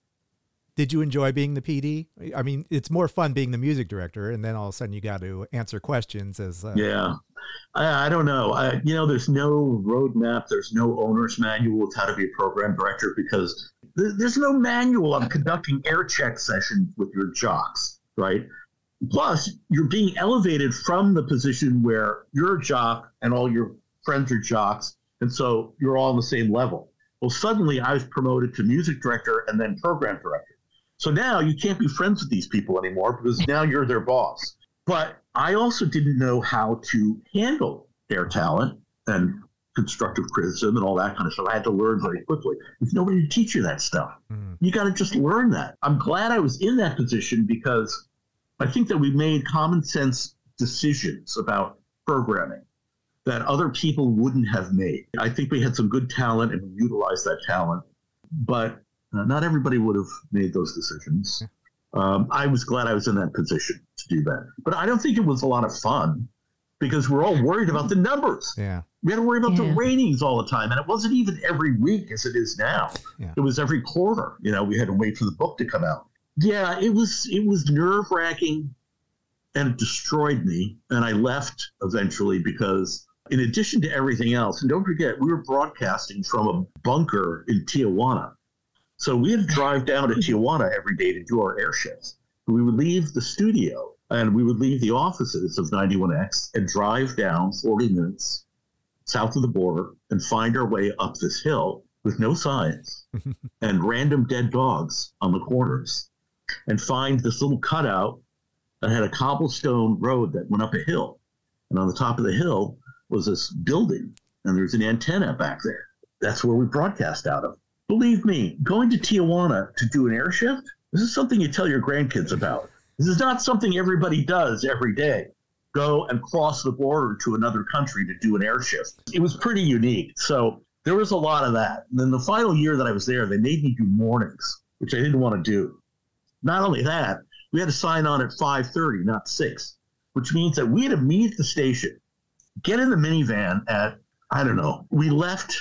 Did you enjoy being the P D? I mean, it's more fun being the music director, and then all of a sudden you got to answer questions as uh, Yeah. I, I don't know. I, you know, there's no roadmap. There's no owner's manual with how to be a program director because th- there's no manual on conducting air check sessions with your jocks, right? Plus, you're being elevated from the position where you're a jock and all your friends are jocks, and so you're all on the same level. Well, suddenly I was promoted to music director and then program director. So now you can't be friends with these people anymore because now you're their boss. But I also didn't know how to handle their talent and constructive criticism and all that kind of stuff. I had to learn very quickly. There's nobody to teach you that stuff. Mm. You got to just learn that. I'm glad I was in that position because I think that we made common sense decisions about programming that other people wouldn't have made. I think we had some good talent and we utilized that talent, but uh, not everybody would have made those decisions. Um, I was glad I was in that position to do that. But I don't think it was a lot of fun because we're all worried about the numbers. Yeah. We had to worry about Yeah. the ratings all the time. And it wasn't even every week as it is now. Yeah. It was every quarter. You know, we had to wait for the book to come out. Yeah, it was it was nerve wracking and it destroyed me. And I left eventually because in addition to everything else, and don't forget, we were broadcasting from a bunker in Tijuana. So we had to drive down to Tijuana every day to do our air shifts. We would leave the studio and we would leave the offices of ninety-one X and drive down forty minutes south of the border and find our way up this hill with no signs and random dead dogs on the corners and find this little cutout that had a cobblestone road that went up a hill. And on the top of the hill was this building and there's an antenna back there. That's where we broadcast out of. Believe me, going to Tijuana to do an air shift, this is something you tell your grandkids about. This is not something everybody does every day. Go and cross the border to another country to do an air shift. It was pretty unique. So there was a lot of that. And then the final year that I was there, they made me do mornings, which I didn't want to do. Not only that, we had to sign on at five thirty, not six, which means that we had to meet at the station, get in the minivan at, I don't know, we left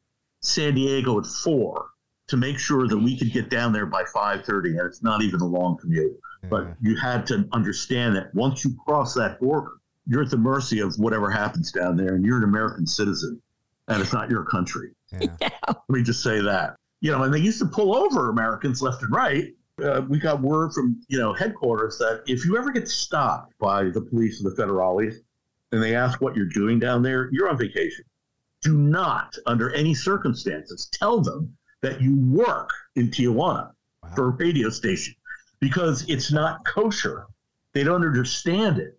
San Diego at four to make sure that we could get down there by five thirty, and it's not even a long commute. Yeah. But you had to understand that once you cross that border, you're at the mercy of whatever happens down there, and you're an American citizen, and it's not your country. Yeah. Let me just say that. You know, and they used to pull over Americans left and right. Uh, we got word from, you know, headquarters that if you ever get stopped by the police or the federales and they ask what you're doing down there, you're on vacation. Do not, under any circumstances, tell them that you work in Tijuana Wow. for a radio station because it's not kosher. They don't understand it.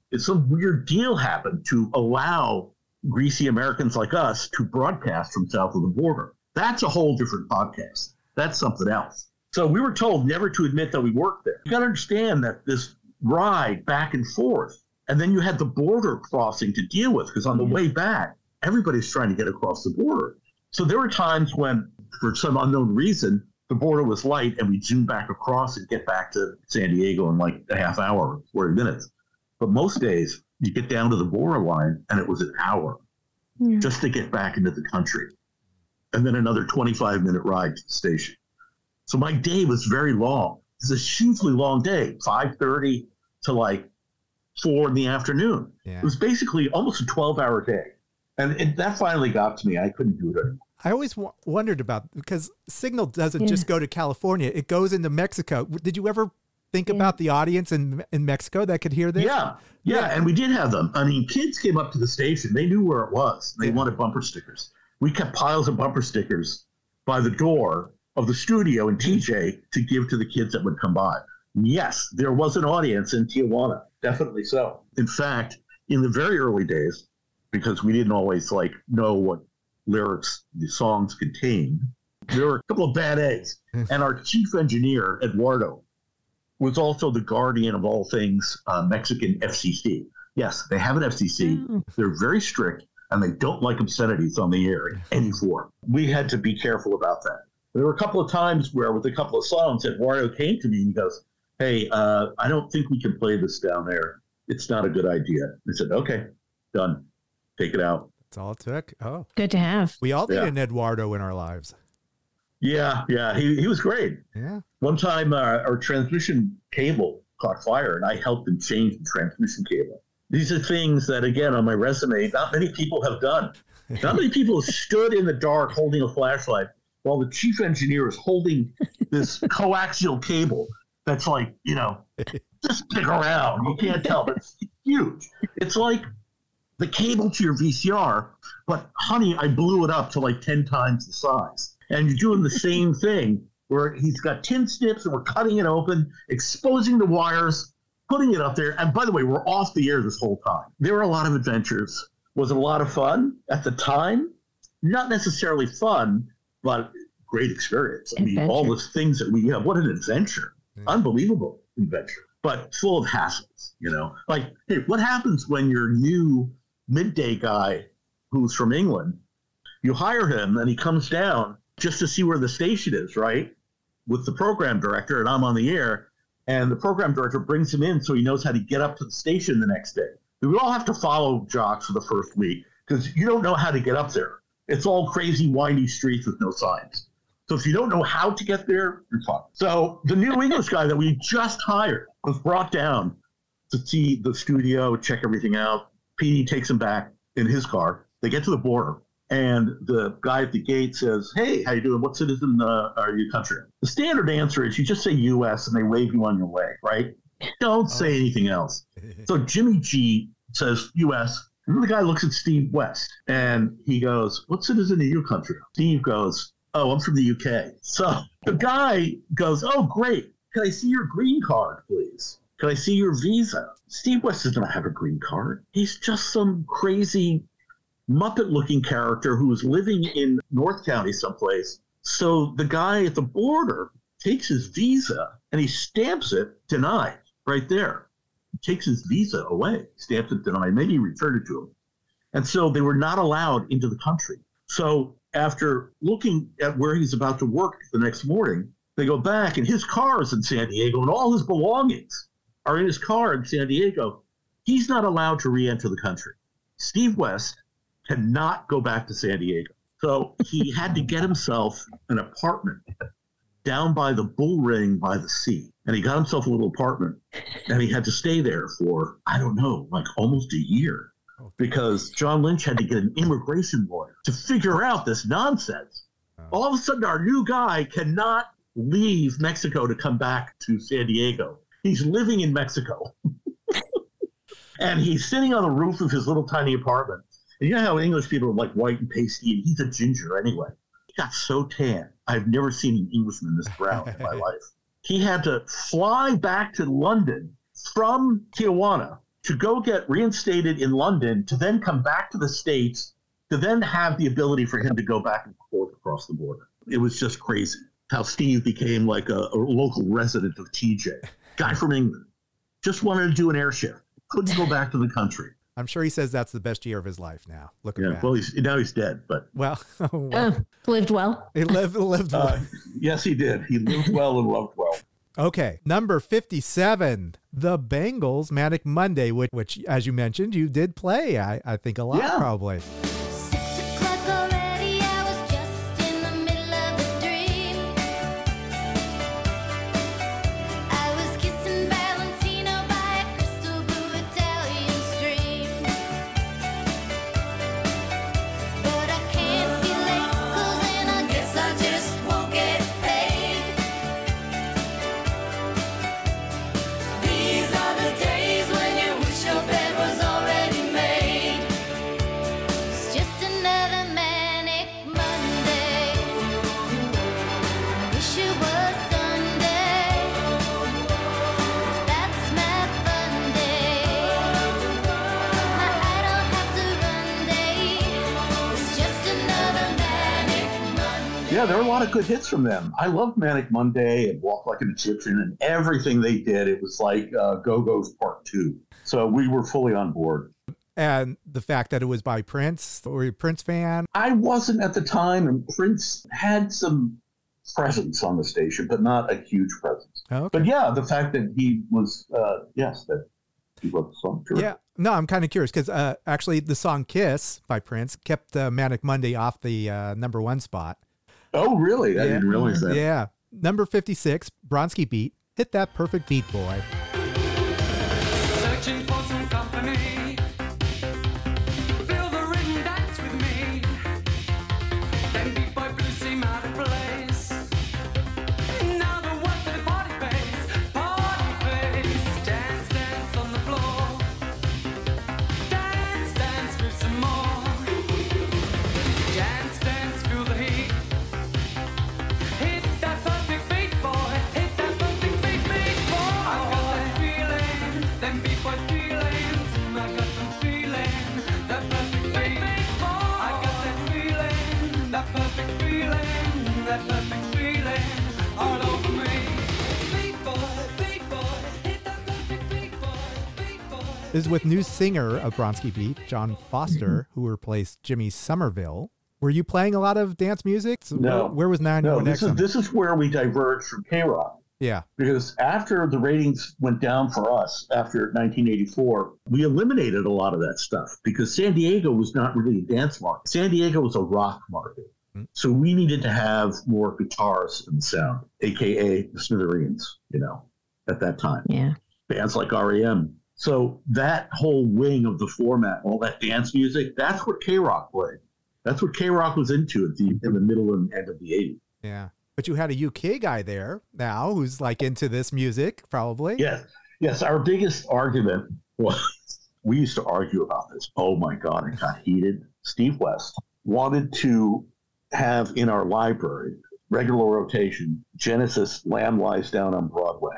it's some weird deal happened to allow greasy Americans like us to broadcast from south of the border. That's a whole different podcast. That's something else. So we were told never to admit that we worked there. You got to understand that this ride back and forth, and then you had the border crossing to deal with, because on the way back, everybody's trying to get across the border. So there were times when, for some unknown reason, the border was light and we'd zoom back across and get back to San Diego in like a half hour, forty minutes. But most days, you get down to the border line and it was an hour yeah. just to get back into the country. And then another twenty-five minute ride to the station. So my day was very long. It's a hugely long day, five thirty to like four in the afternoon. Yeah. It was basically almost a twelve hour day. And it, that finally got to me. I couldn't do it anymore. I always w- wondered about, because Signal doesn't yeah. just go to California, it goes into Mexico. Did you ever think yeah. about the audience in in Mexico that could hear this? Yeah, yeah, and we did have them. I mean, kids came up to the station. They knew where it was. They yeah. wanted bumper stickers. We kept piles of bumper stickers by the door of the studio in T J to give to the kids that would come by. Yes, there was an audience in Tijuana, definitely so. In fact, in the very early days, because we didn't always like know what lyrics the songs contained, there were a couple of bad eggs. And our chief engineer, Eduardo, was also the guardian of all things uh, Mexican F C C. Yes, they have an F C C. Mm. They're very strict, and they don't like obscenities on the air in any form. We had to be careful about that. There were a couple of times where, with a couple of songs, Eduardo came to me and he goes, hey, uh, I don't think we can play this down there. It's not a good idea. I said, okay, done. Take it out. That's all it took. Oh, good to have. We all need yeah. an Eduardo in our lives. Yeah, yeah, he he was great. Yeah. One time, uh, our transmission cable caught fire, and I helped him change the transmission cable. These are things that, again, on my resume, not many people have done. Not many people have stood in the dark holding a flashlight while the chief engineer is holding this coaxial cable that's like, you know, just stick around. You can't tell, but it's huge. It's like the cable to your V C R, but honey, I blew it up to like ten times the size. And you're doing the same thing where he's got tin snips and we're cutting it open, exposing the wires, putting it up there. And by the way, we're off the air this whole time. There were a lot of adventures. Was it a lot of fun at the time? Not necessarily fun, but great experience. I adventure. mean, all the things that we have. What an adventure. Yeah. Unbelievable adventure, but full of hassles, you know? Like, hey, what happens when your new midday guy who's from England, you hire him and he comes down just to see where the station is, right? With the program director, and I'm on the air, and the program director brings him in so he knows how to get up to the station the next day. We all have to follow Jocks for the first week because you don't know how to get up there. It's all crazy, windy streets with no signs. So if you don't know how to get there, you're fucked. So the new English guy that we just hired was brought down to see the studio, check everything out. P D takes him back in his car. They get to the border. And the guy at the gate says, hey, how you doing? What citizen uh, are you country? The standard answer is you just say U S and they wave you on your way, right? Don't say anything else. So Jimmy G says U S. And then the guy looks at Steve West and he goes, what citizen are you country? Steve goes, oh, I'm from the U K. So the guy goes, oh, great. Can I see your green card, please? Can I see your visa? Steve West does not have a green card. He's just some crazy Muppet-looking character who was living in North County someplace. So the guy at the border takes his visa and he stamps it denied right there. He takes his visa away, stamps it denied, maybe he returned it to him. And so they were not allowed into the country. So after looking at where he's about to work the next morning, they go back and his car is in San Diego and all his belongings are in his car in San Diego. He's not allowed to re-enter the country. Steve West cannot go back to San Diego. So he had to get himself an apartment down by the Bull Ring by the sea. And he got himself a little apartment and he had to stay there for, I don't know, like almost a year because John Lynch had to get an immigration lawyer to figure out this nonsense. All of a sudden, our new guy cannot leave Mexico to come back to San Diego. He's living in Mexico. And he's sitting on the roof of his little tiny apartment. And you know how English people are like white and pasty, and he's a ginger anyway. He got so tan. I've never seen an Englishman this brown in my life. He had to fly back to London from Tijuana to go get reinstated in London, to then come back to the States, to then have the ability for him to go back and forth across the border. It was just crazy how Steve became like a, a local resident of T J. Guy from England. Just wanted to do an air shift. Couldn't go back to the country. I'm sure he says that's the best year of his life now. Looking Yeah, back. well, he's, now he's dead, but Well, well, Oh, lived well. he lived, lived well. uh, yes, he did. He lived well and loved well. Okay, number fifty-seven, The Bangles, Manic Monday, which, which as you mentioned, you did play, I, I think, a lot, Yeah. probably. Six o'clock already, I was just in the middle of a dream. I was kissing Valentino by a crystal blue Italian stream. But I can't be late, 'cause then I guess I just won't get paid. These are the days when you wish your bed was already made. It's just another manic Monday. I wish it was Sunday. That's my fun day. My I don't have to run day. It's just another manic Monday. Yeah, there are a lot of good hits from them. I love Manic Monday and Walk Like an Egyptian and everything they did. It was like uh, Go-Go's Part Two. So we were fully on board. And the fact that it was by Prince. Were you a Prince fan? I wasn't at the time, and Prince had some presence on the station, but not a huge presence. Okay. But yeah, the fact that he was, uh, yes, that he wrote the song. Sure. Yeah. No, I'm kind of curious because uh, actually the song Kiss by Prince kept uh, Manic Monday off the uh, number one spot. Oh, really? I Yeah. didn't realize that. Yeah. Number fifty-six, Bronski Beat, Hit That Perfect Beat Boy. Searching for some company. Feel the rhythm, dance with me. Then Beat Boy Blues seem out of place. Now the one to the party face, party face. Dance, dance on the floor. Dance, dance, move some more. Dance, dance, feel the heat. Hit that perfect beat, boy. Hit that perfect beat, beat, boy. I got that feeling, them Beat Boy feelings. I got them feeling, that perfect beat, beat, boy. I got that feeling, that perfect feeling, that perfect feeling all over me. Beat boy, beat boy, hit that perfect beat, boy, beat boy. This is with new singer of Bronski Beat, John Foster, who replaced Jimmy Somerville. Were you playing a lot of dance music? So No. Where, where was nine No, one this X? is this is where we diverged from K-Rock. Yeah. Because after the ratings went down for us after nineteen eighty-four, we eliminated a lot of that stuff because San Diego was not really a dance market. San Diego was a rock market. Hmm. So we needed to have more guitars and sound, A K A the Smithereens, you know, at that time. Yeah. Bands like R E M. So that whole wing of the format, all that dance music, that's what K-Rock played. That's what K-Rock was into at the in the middle and end of the eighties. Yeah. But you had a U K guy there now who's like into this music, probably. Yes, yes. Our biggest argument was we used to argue about this. Oh my God, it got heated. Steve West wanted to have in our library, regular rotation, Genesis Lamb Lies Down on Broadway.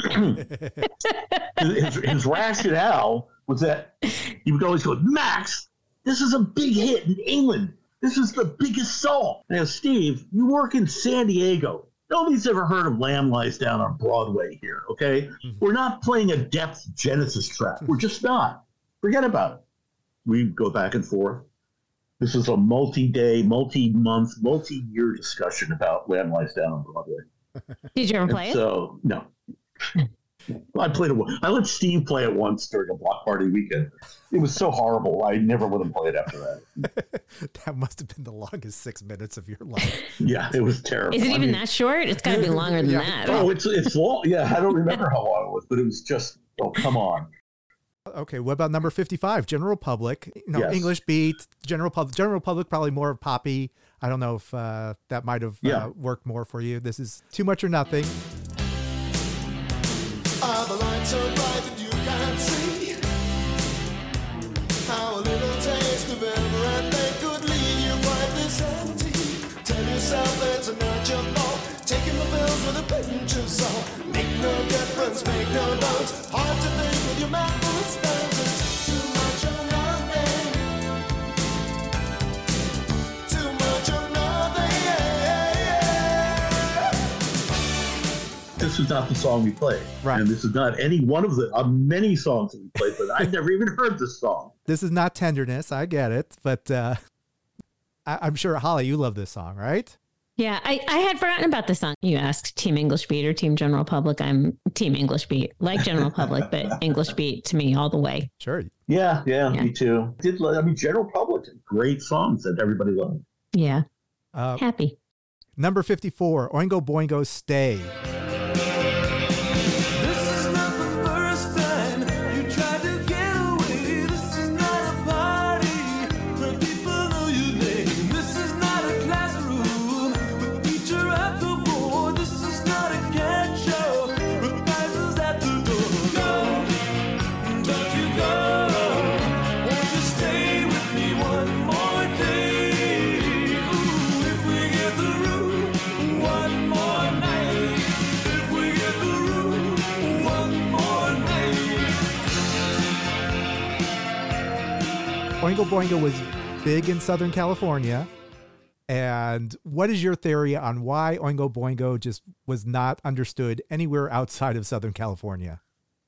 his, his rationale was that he would always go, Max, this is a big hit in England. This is the biggest song. Now, Steve, you work in San Diego. Nobody's ever heard of Lamb Lies Down on Broadway here, okay? Mm-hmm. We're not playing a depth Genesis track. We're just not. Forget about it. We go back and forth. This is a multi-day, multi-month, multi-year discussion about Lamb Lies Down on Broadway. Did you ever And play it? so, no. I played it. I let Steve play it once during a block party weekend. It was so horrible. I never let him play it after that. That must have been the longest six minutes of your life. Yeah, it was terrible. Is it I even mean, that short? It's got to be longer than Yeah. that. Oh, it's it's long. Yeah, I don't remember how long it was, but it was just. Oh, come on. Okay, what about number fifty-five, General Public? You know, Yes. English beat, General Public. General Public probably more of poppy. I don't know if uh, that might have Yeah. uh, worked more for you. This is Too Much or Nothing. Are the lights so bright that you can't see? How a little taste of everything could leave you quite this empty. Tell yourself it's not your fault. Taking the pills with a pinch of salt. Make no difference, make no bones. Hard to think with your mouth full of stones. this is not the song we played. Right. And this is not any one of the uh, many songs that we played, but I've never even heard this song. This is not tenderness. I get it. But uh, I- I'm sure, Holly, you love this song, right? Yeah, I, I had forgotten about the song. You asked Team English Beat or Team General Public. I'm Team English Beat, like General Public, but English Beat to me all the way. Sure. Yeah, yeah, Yeah. me too. Did I mean General Public? Great songs that everybody loved. Yeah, Uh, happy. number fifty-four, Oingo Boingo, Stay. This is not the first time you tried to get away. This is not a party where people know your name. This is not a classroom with teacher at the board. This is not a cat show with prizes at the door. Go, don't you go. Won't you stay with me one more day? Ooh, if we get through one more night. If we get through one more night. Oingo Boingo was big in Southern California. And what is your theory on why Oingo Boingo just was not understood anywhere outside of Southern California?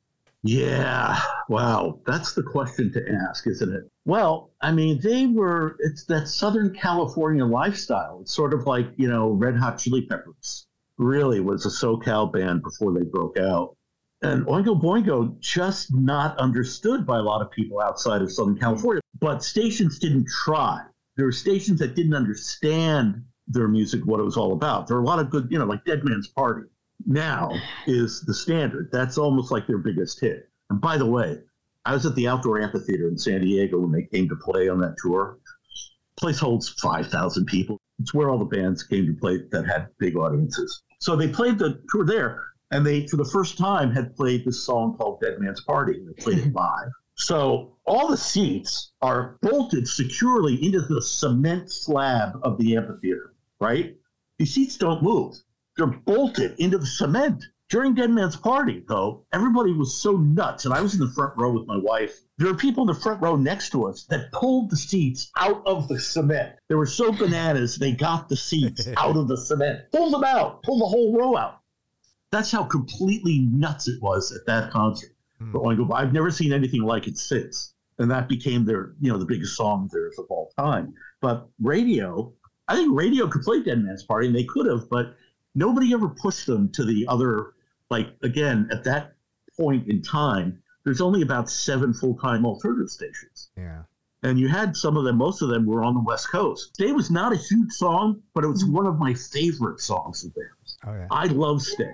Yeah, wow, that's the question to ask, isn't it? Well, I mean, they were, it's that Southern California lifestyle. It's sort of like, you know, Red Hot Chili Peppers really was a SoCal band before they broke out. And Oingo Boingo just not understood by a lot of people outside of Southern California. But stations didn't try. There were stations that didn't understand their music, what it was all about. There are a lot of good, you know, like Dead Man's Party now is the standard. That's almost like their biggest hit. And by the way, I was at the Outdoor Amphitheater in San Diego when they came to play on that tour. Place holds five thousand people. It's where all the bands came to play that had big audiences. So they played the tour there, and they, for the first time, had played this song called Dead Man's Party, and they played it live. So all the seats are bolted securely into the cement slab of the amphitheater, right? These seats don't move. They're bolted into the cement. During Dead Man's Party, though, everybody was so nuts, and I was in the front row with my wife. There were people in the front row next to us that pulled the seats out of the cement. They were so bananas, they got the seats out of the cement. Pulled them out. Pulled the whole row out. That's how completely nuts it was at that concert. Hmm. For Oingo, I've never seen anything like it since. And that became their, you know, the biggest song of theirs of all time. But radio, I think radio could play Dead Man's Party, and they could have, but nobody ever pushed them to the other, like, again, at that point in time, there's only about seven full-time alternative stations. Yeah. And you had some of them, most of them were on the West Coast. Stay was not a huge song, but it was one of my favorite songs of theirs. Oh, yeah. I love Stay.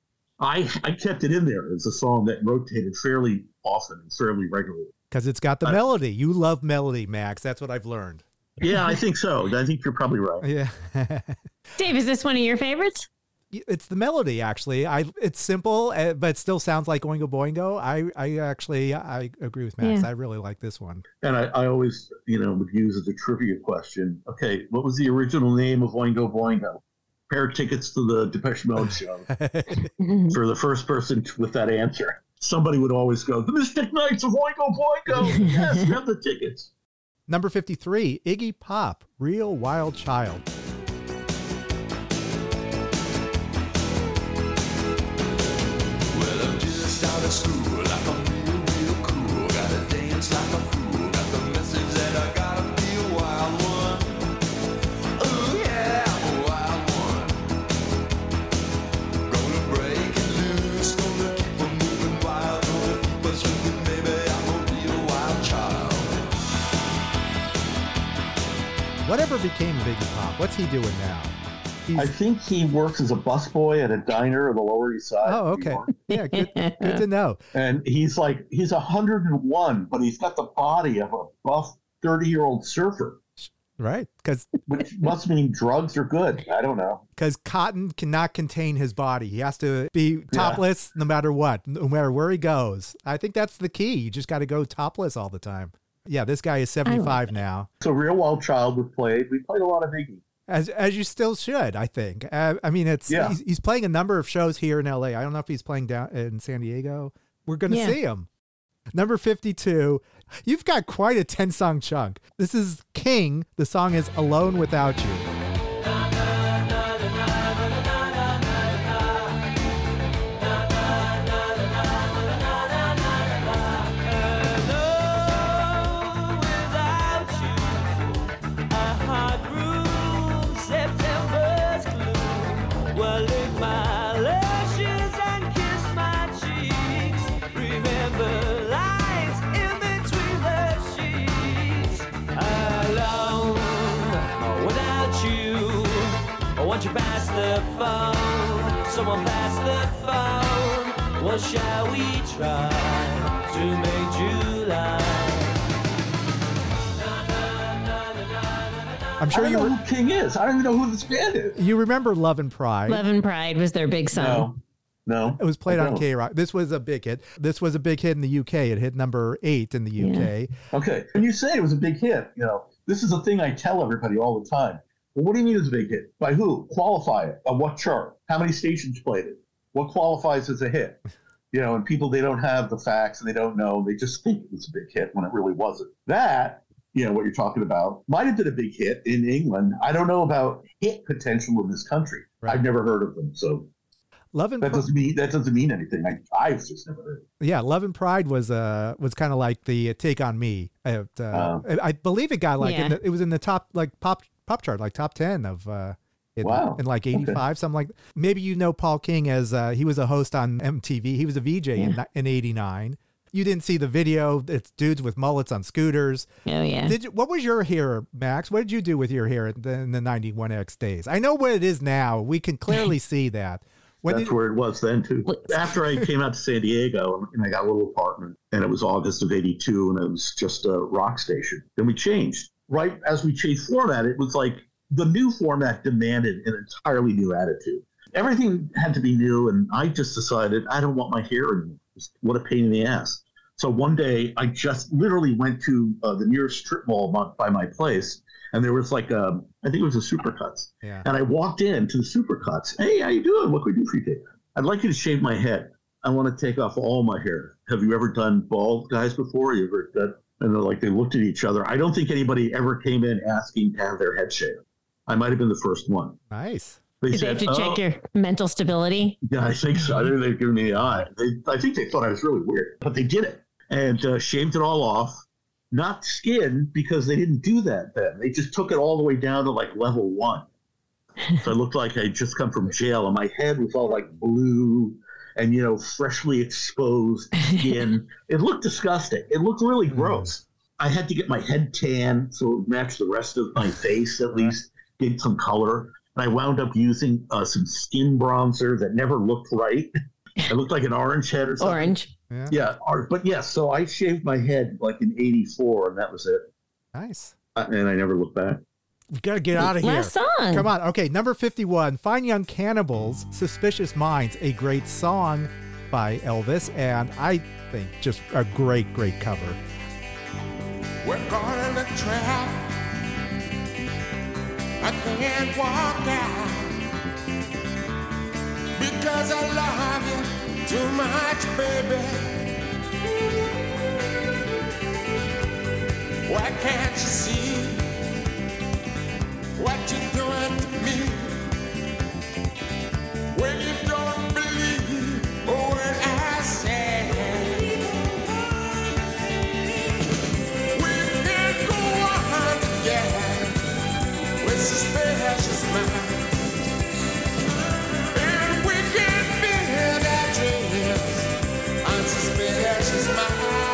I, I kept it in there as a song that rotated fairly often and fairly regularly. Because it's got the Uh, melody. You love melody, Max. That's what I've learned. Yeah, I think so. I think you're probably right. Yeah. Dave, is this one of your favorites? It's the melody, actually. I It's simple, uh, but it still sounds like Oingo Boingo. I, I actually, I agree with Max. Yeah. I really like this one. And I, I always, you know, would use as a trivia question, okay, what was the original name of Oingo Boingo? Pair of tickets to the Depeche Mode show for the first person t- with that answer. Somebody would always go, the Mystic Knights of Oingo Boingo. Yes, we have the tickets. Number fifty-three, Iggy Pop, Real Wild Child. Well, I'm just out of school, like I'm real, real cool. Gotta dance like a fool. Got the message that I gotta be a wild one. Oh yeah, I'm a wild one. Gonna break it loose, gonna keep on moving wild, gonna keep us swinging, baby. I'm a real wild child. Whatever became of Iggy Pop? What's he doing now? He's, I think he works as a busboy at a diner on the Lower East Side. oh, of New okay. York. Yeah, good, good to know. And he's like, he's one hundred one, but he's got the body of a buff thirty-year-old surfer, Right. Because which must mean drugs are good. I don't know. because cotton cannot contain his body. He has to be topless no matter what, no matter where he goes. I think that's the key. You just got to go topless all the time. Yeah, this guy is seventy-five now, So Real Wild Child was played. We played a lot of Iggy. as as you still should, I think. Uh, I mean, it's Yeah. he's, he's playing a number of shows here in L A. I don't know if he's playing down in San Diego. We're going to Yeah. see him. Number fifty-two, you've got quite a ten-song chunk. This is King. The song is Alone Without You. someone pass the phone. What shall we try to make July? I'm I sure don't you know re- who King is. I don't even know who this band is. you remember Love and Pride. Love and Pride was their big song. No, no. It was played I on don't. K Rock. This was a big hit. This was a big hit in the U K. It hit number eight in the U K. Okay, when you say it was a big hit, you know, this is a thing I tell everybody all the time. Well, what do you mean it's a big hit? By who? Qualify it. On what chart? How many stations played it? What qualifies as a hit? You know, and people, they don't have the facts and they don't know. They just think it was a big hit when it really wasn't. That, you know, what you're talking about might have been a big hit in England. I don't know about hit potential in this country. Right. I've never heard of them. So Love and that Pri- doesn't mean that doesn't mean anything. I, I've just never heard it. yeah, Love and Pride was uh was kind of like the Take on Me. Uh, uh, Oh. I believe it got like in Yeah. the, it was in the top like pop pop chart, like top ten of uh in, Wow. in like eighty-five, something like. Maybe you know Paul King as uh, he was a host on M T V. He was a V J in in eighty-nine. You didn't see the video. It's dudes with mullets on scooters. Oh yeah. Did you, what was your hair, Max? What did you do with your hair in the, in the ninety-one X days? I know what it is now. We can clearly see that. When That's did, where it was then too. What- After I came out to San Diego and I got a little apartment, and it was August of eighty-two, and it was just a rock station. Then we changed. Right as we changed format, it was like the new format demanded an entirely new attitude. Everything had to be new, and I just decided I don't want my hair anymore. What a pain in the ass. So one day I just literally went to uh, the nearest strip mall by, by my place, and there was like a, I think it was a Supercuts. yeah. And I walked in to the Supercuts. Hey, how you doing? What can we do for you today? I'd like you to shave my head. I want to take off all my hair. Have you ever done bald guys before? You ever done? And they're like, they looked at each other. I don't think anybody ever came in asking to have their head shaved. I might have been the first one. Nice. They Did they said, have to check "Oh, your mental stability? yeah, I think so. I think they've given me the eye. They, I think they thought I was really weird, but they did it and uh, shaved it all off. Not skin, because they didn't do that then. They just took it all the way down to like level one. So I looked like I'd just come from jail, and my head was all like blue and, you know, freshly exposed skin. It looked disgusting. It looked really gross. I had to get my head tan so it would match the rest of my face, at least get some color. And I wound up using uh, some skin bronzer that never looked right. I looked like an orange head or something. Orange. Yeah. Yeah, or, but yes, so I shaved my head like in eighty-four, and that was it. Nice. Uh, And I never looked back. We gotta get out of here. Last song. Come on. Okay, number fifty-one, Fine Young Cannibals, Suspicious Minds, a great song by Elvis, and I think just a great, great cover. We're caught in a trap. I can't walk out because I love you too much, baby. Why can't you see what you're doing to me? When you don't believe a word I say. We can go on together with suspicious minds, and we can build our dreams on suspicious minds.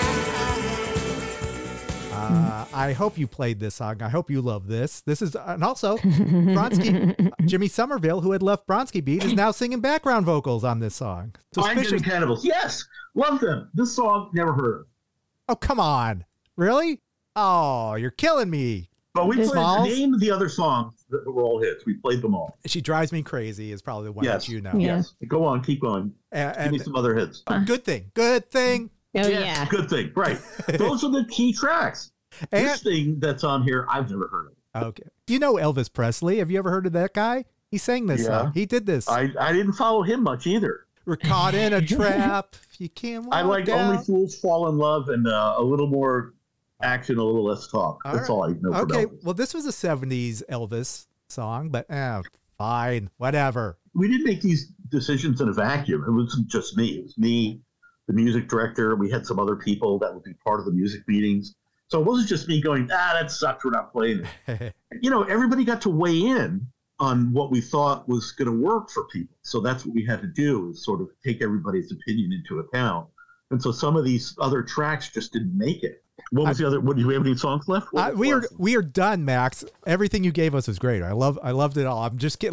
Uh, I hope you played this song. I hope you love this. This is, and also, Bronski, Jimmy Somerville, who had left Bronski Beat, is now singing background vocals on this song. Fine Young Cannibals. Yes, love them. This song, never heard of. Oh, come on. Really? Oh, you're killing me. But we played, Smalls? name the other songs that were all hits. We played them all. She Drives Me Crazy is probably the one Yes. that you know. Yeah. Yes. Go on, keep going. And, Give me and some other hits. good thing. Good thing. Oh Yes, yeah. good thing. Right. Those are the key tracks. And This thing that's on here, I've never heard of. okay. You know Elvis Presley. Have you ever heard of that guy? He sang this Yeah. song. He did this. I, I didn't follow him much either. We're caught in a trap. You can't walk I like out. Only Fools Fall in Love and uh, a little more action, a little less talk. All That's right. all I know. from Okay. Elvis. Well, this was a seventies Elvis song, but eh, fine. Whatever. We didn't make these decisions in a vacuum. It wasn't just me. It was me, the music director. We had some other people that would be part of the music meetings. So it wasn't just me going, ah, that sucks. We're not playing it. You know, everybody got to weigh in on what we thought was going to work for people. So that's what we had to do, is sort of take everybody's opinion into account. And so some of these other tracks just didn't make it. What was I- the other? What, do we have any songs left? What Uh, was we the are last one? we are done, Max. Everything you gave us was great. I love I loved it all. I'm just getting like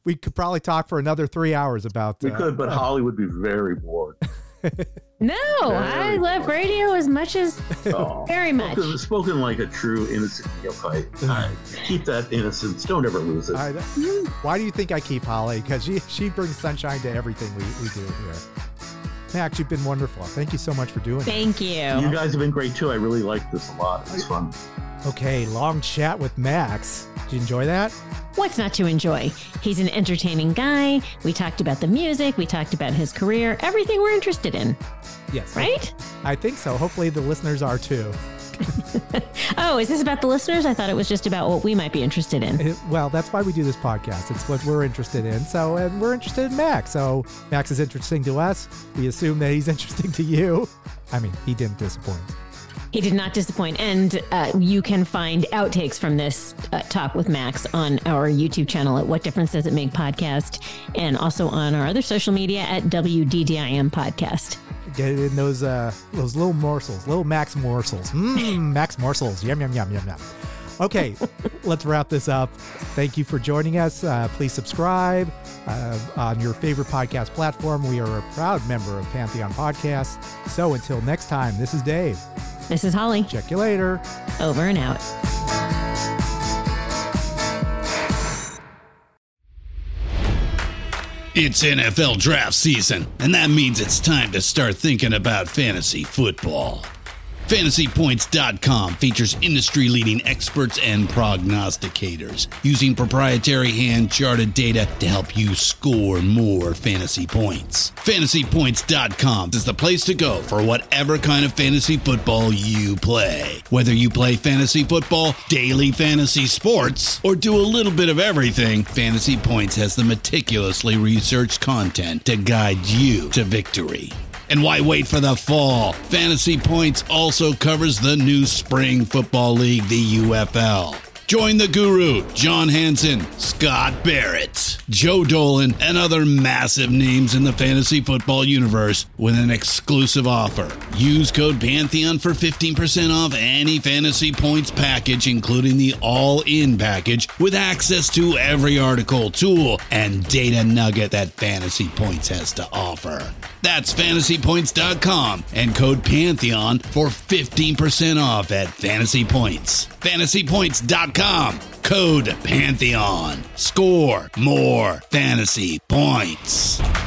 we could probably talk for another three hours about. We uh, could, but uh, Holly would be very bored. No, I love radio as much as Oh, very much. Spoken, spoken like a true innocent neophyte. All right, keep that innocence. Don't ever lose it. I, why do you think I keep Holly? Because she she brings sunshine to everything we, we do here. Max, you've been wonderful. Thank you so much for doing it. Thank you. You guys have been great too. I really liked this a lot. It's fun. Okay, long chat with Max. Did you enjoy that? What's not to enjoy? He's an entertaining guy. We talked about the music. We talked about his career. Everything we're interested in. Yes. Right? I think so. Hopefully the listeners are too. Oh, is this about the listeners? I thought it was just about what we might be interested in. It- well, that's why we do this podcast. It's what we're interested in. So, and we're interested in Max. So Max is interesting to us. We assume that he's interesting to you. I mean, he didn't disappoint. He did not disappoint. And uh, you can find outtakes from this uh, talk with Max on our YouTube channel at What Difference Does It Make Podcast, and also on our other social media at W D D I M Podcast. Get it in those uh, those little morsels, little Max morsels. Mmm, Max morsels. Yum, yum, yum, yum, yum. Okay, let's wrap this up. Thank you for joining us. Uh, please subscribe uh, on your favorite podcast platform. We are a proud member of Pantheon Podcasts. So until next time, this is Dave. This is Holly. Check you later. Over and out. It's N F L draft season, and that means it's time to start thinking about fantasy football. Fantasy Points dot com features industry-leading experts and prognosticators using proprietary hand-charted data to help you score more fantasy points. Fantasy Points dot com is the place to go for whatever kind of fantasy football you play. Whether you play fantasy football, daily fantasy sports, or do a little bit of everything, Fantasy Points has the meticulously researched content to guide you to victory. And why wait for the fall? Fantasy Points also covers the new Spring Football League, the U F L. Join the guru, John Hansen, Scott Barrett, Joe Dolan, and other massive names in the fantasy football universe with an exclusive offer. Use code Pantheon for fifteen percent off any Fantasy Points package, including the all-in package, with access to every article, tool, and data nugget that Fantasy Points has to offer. That's Fantasy Points dot com and code Pantheon for fifteen percent off at Fantasy Points. Fantasy Points dot com, code Pantheon. Score more fantasy points.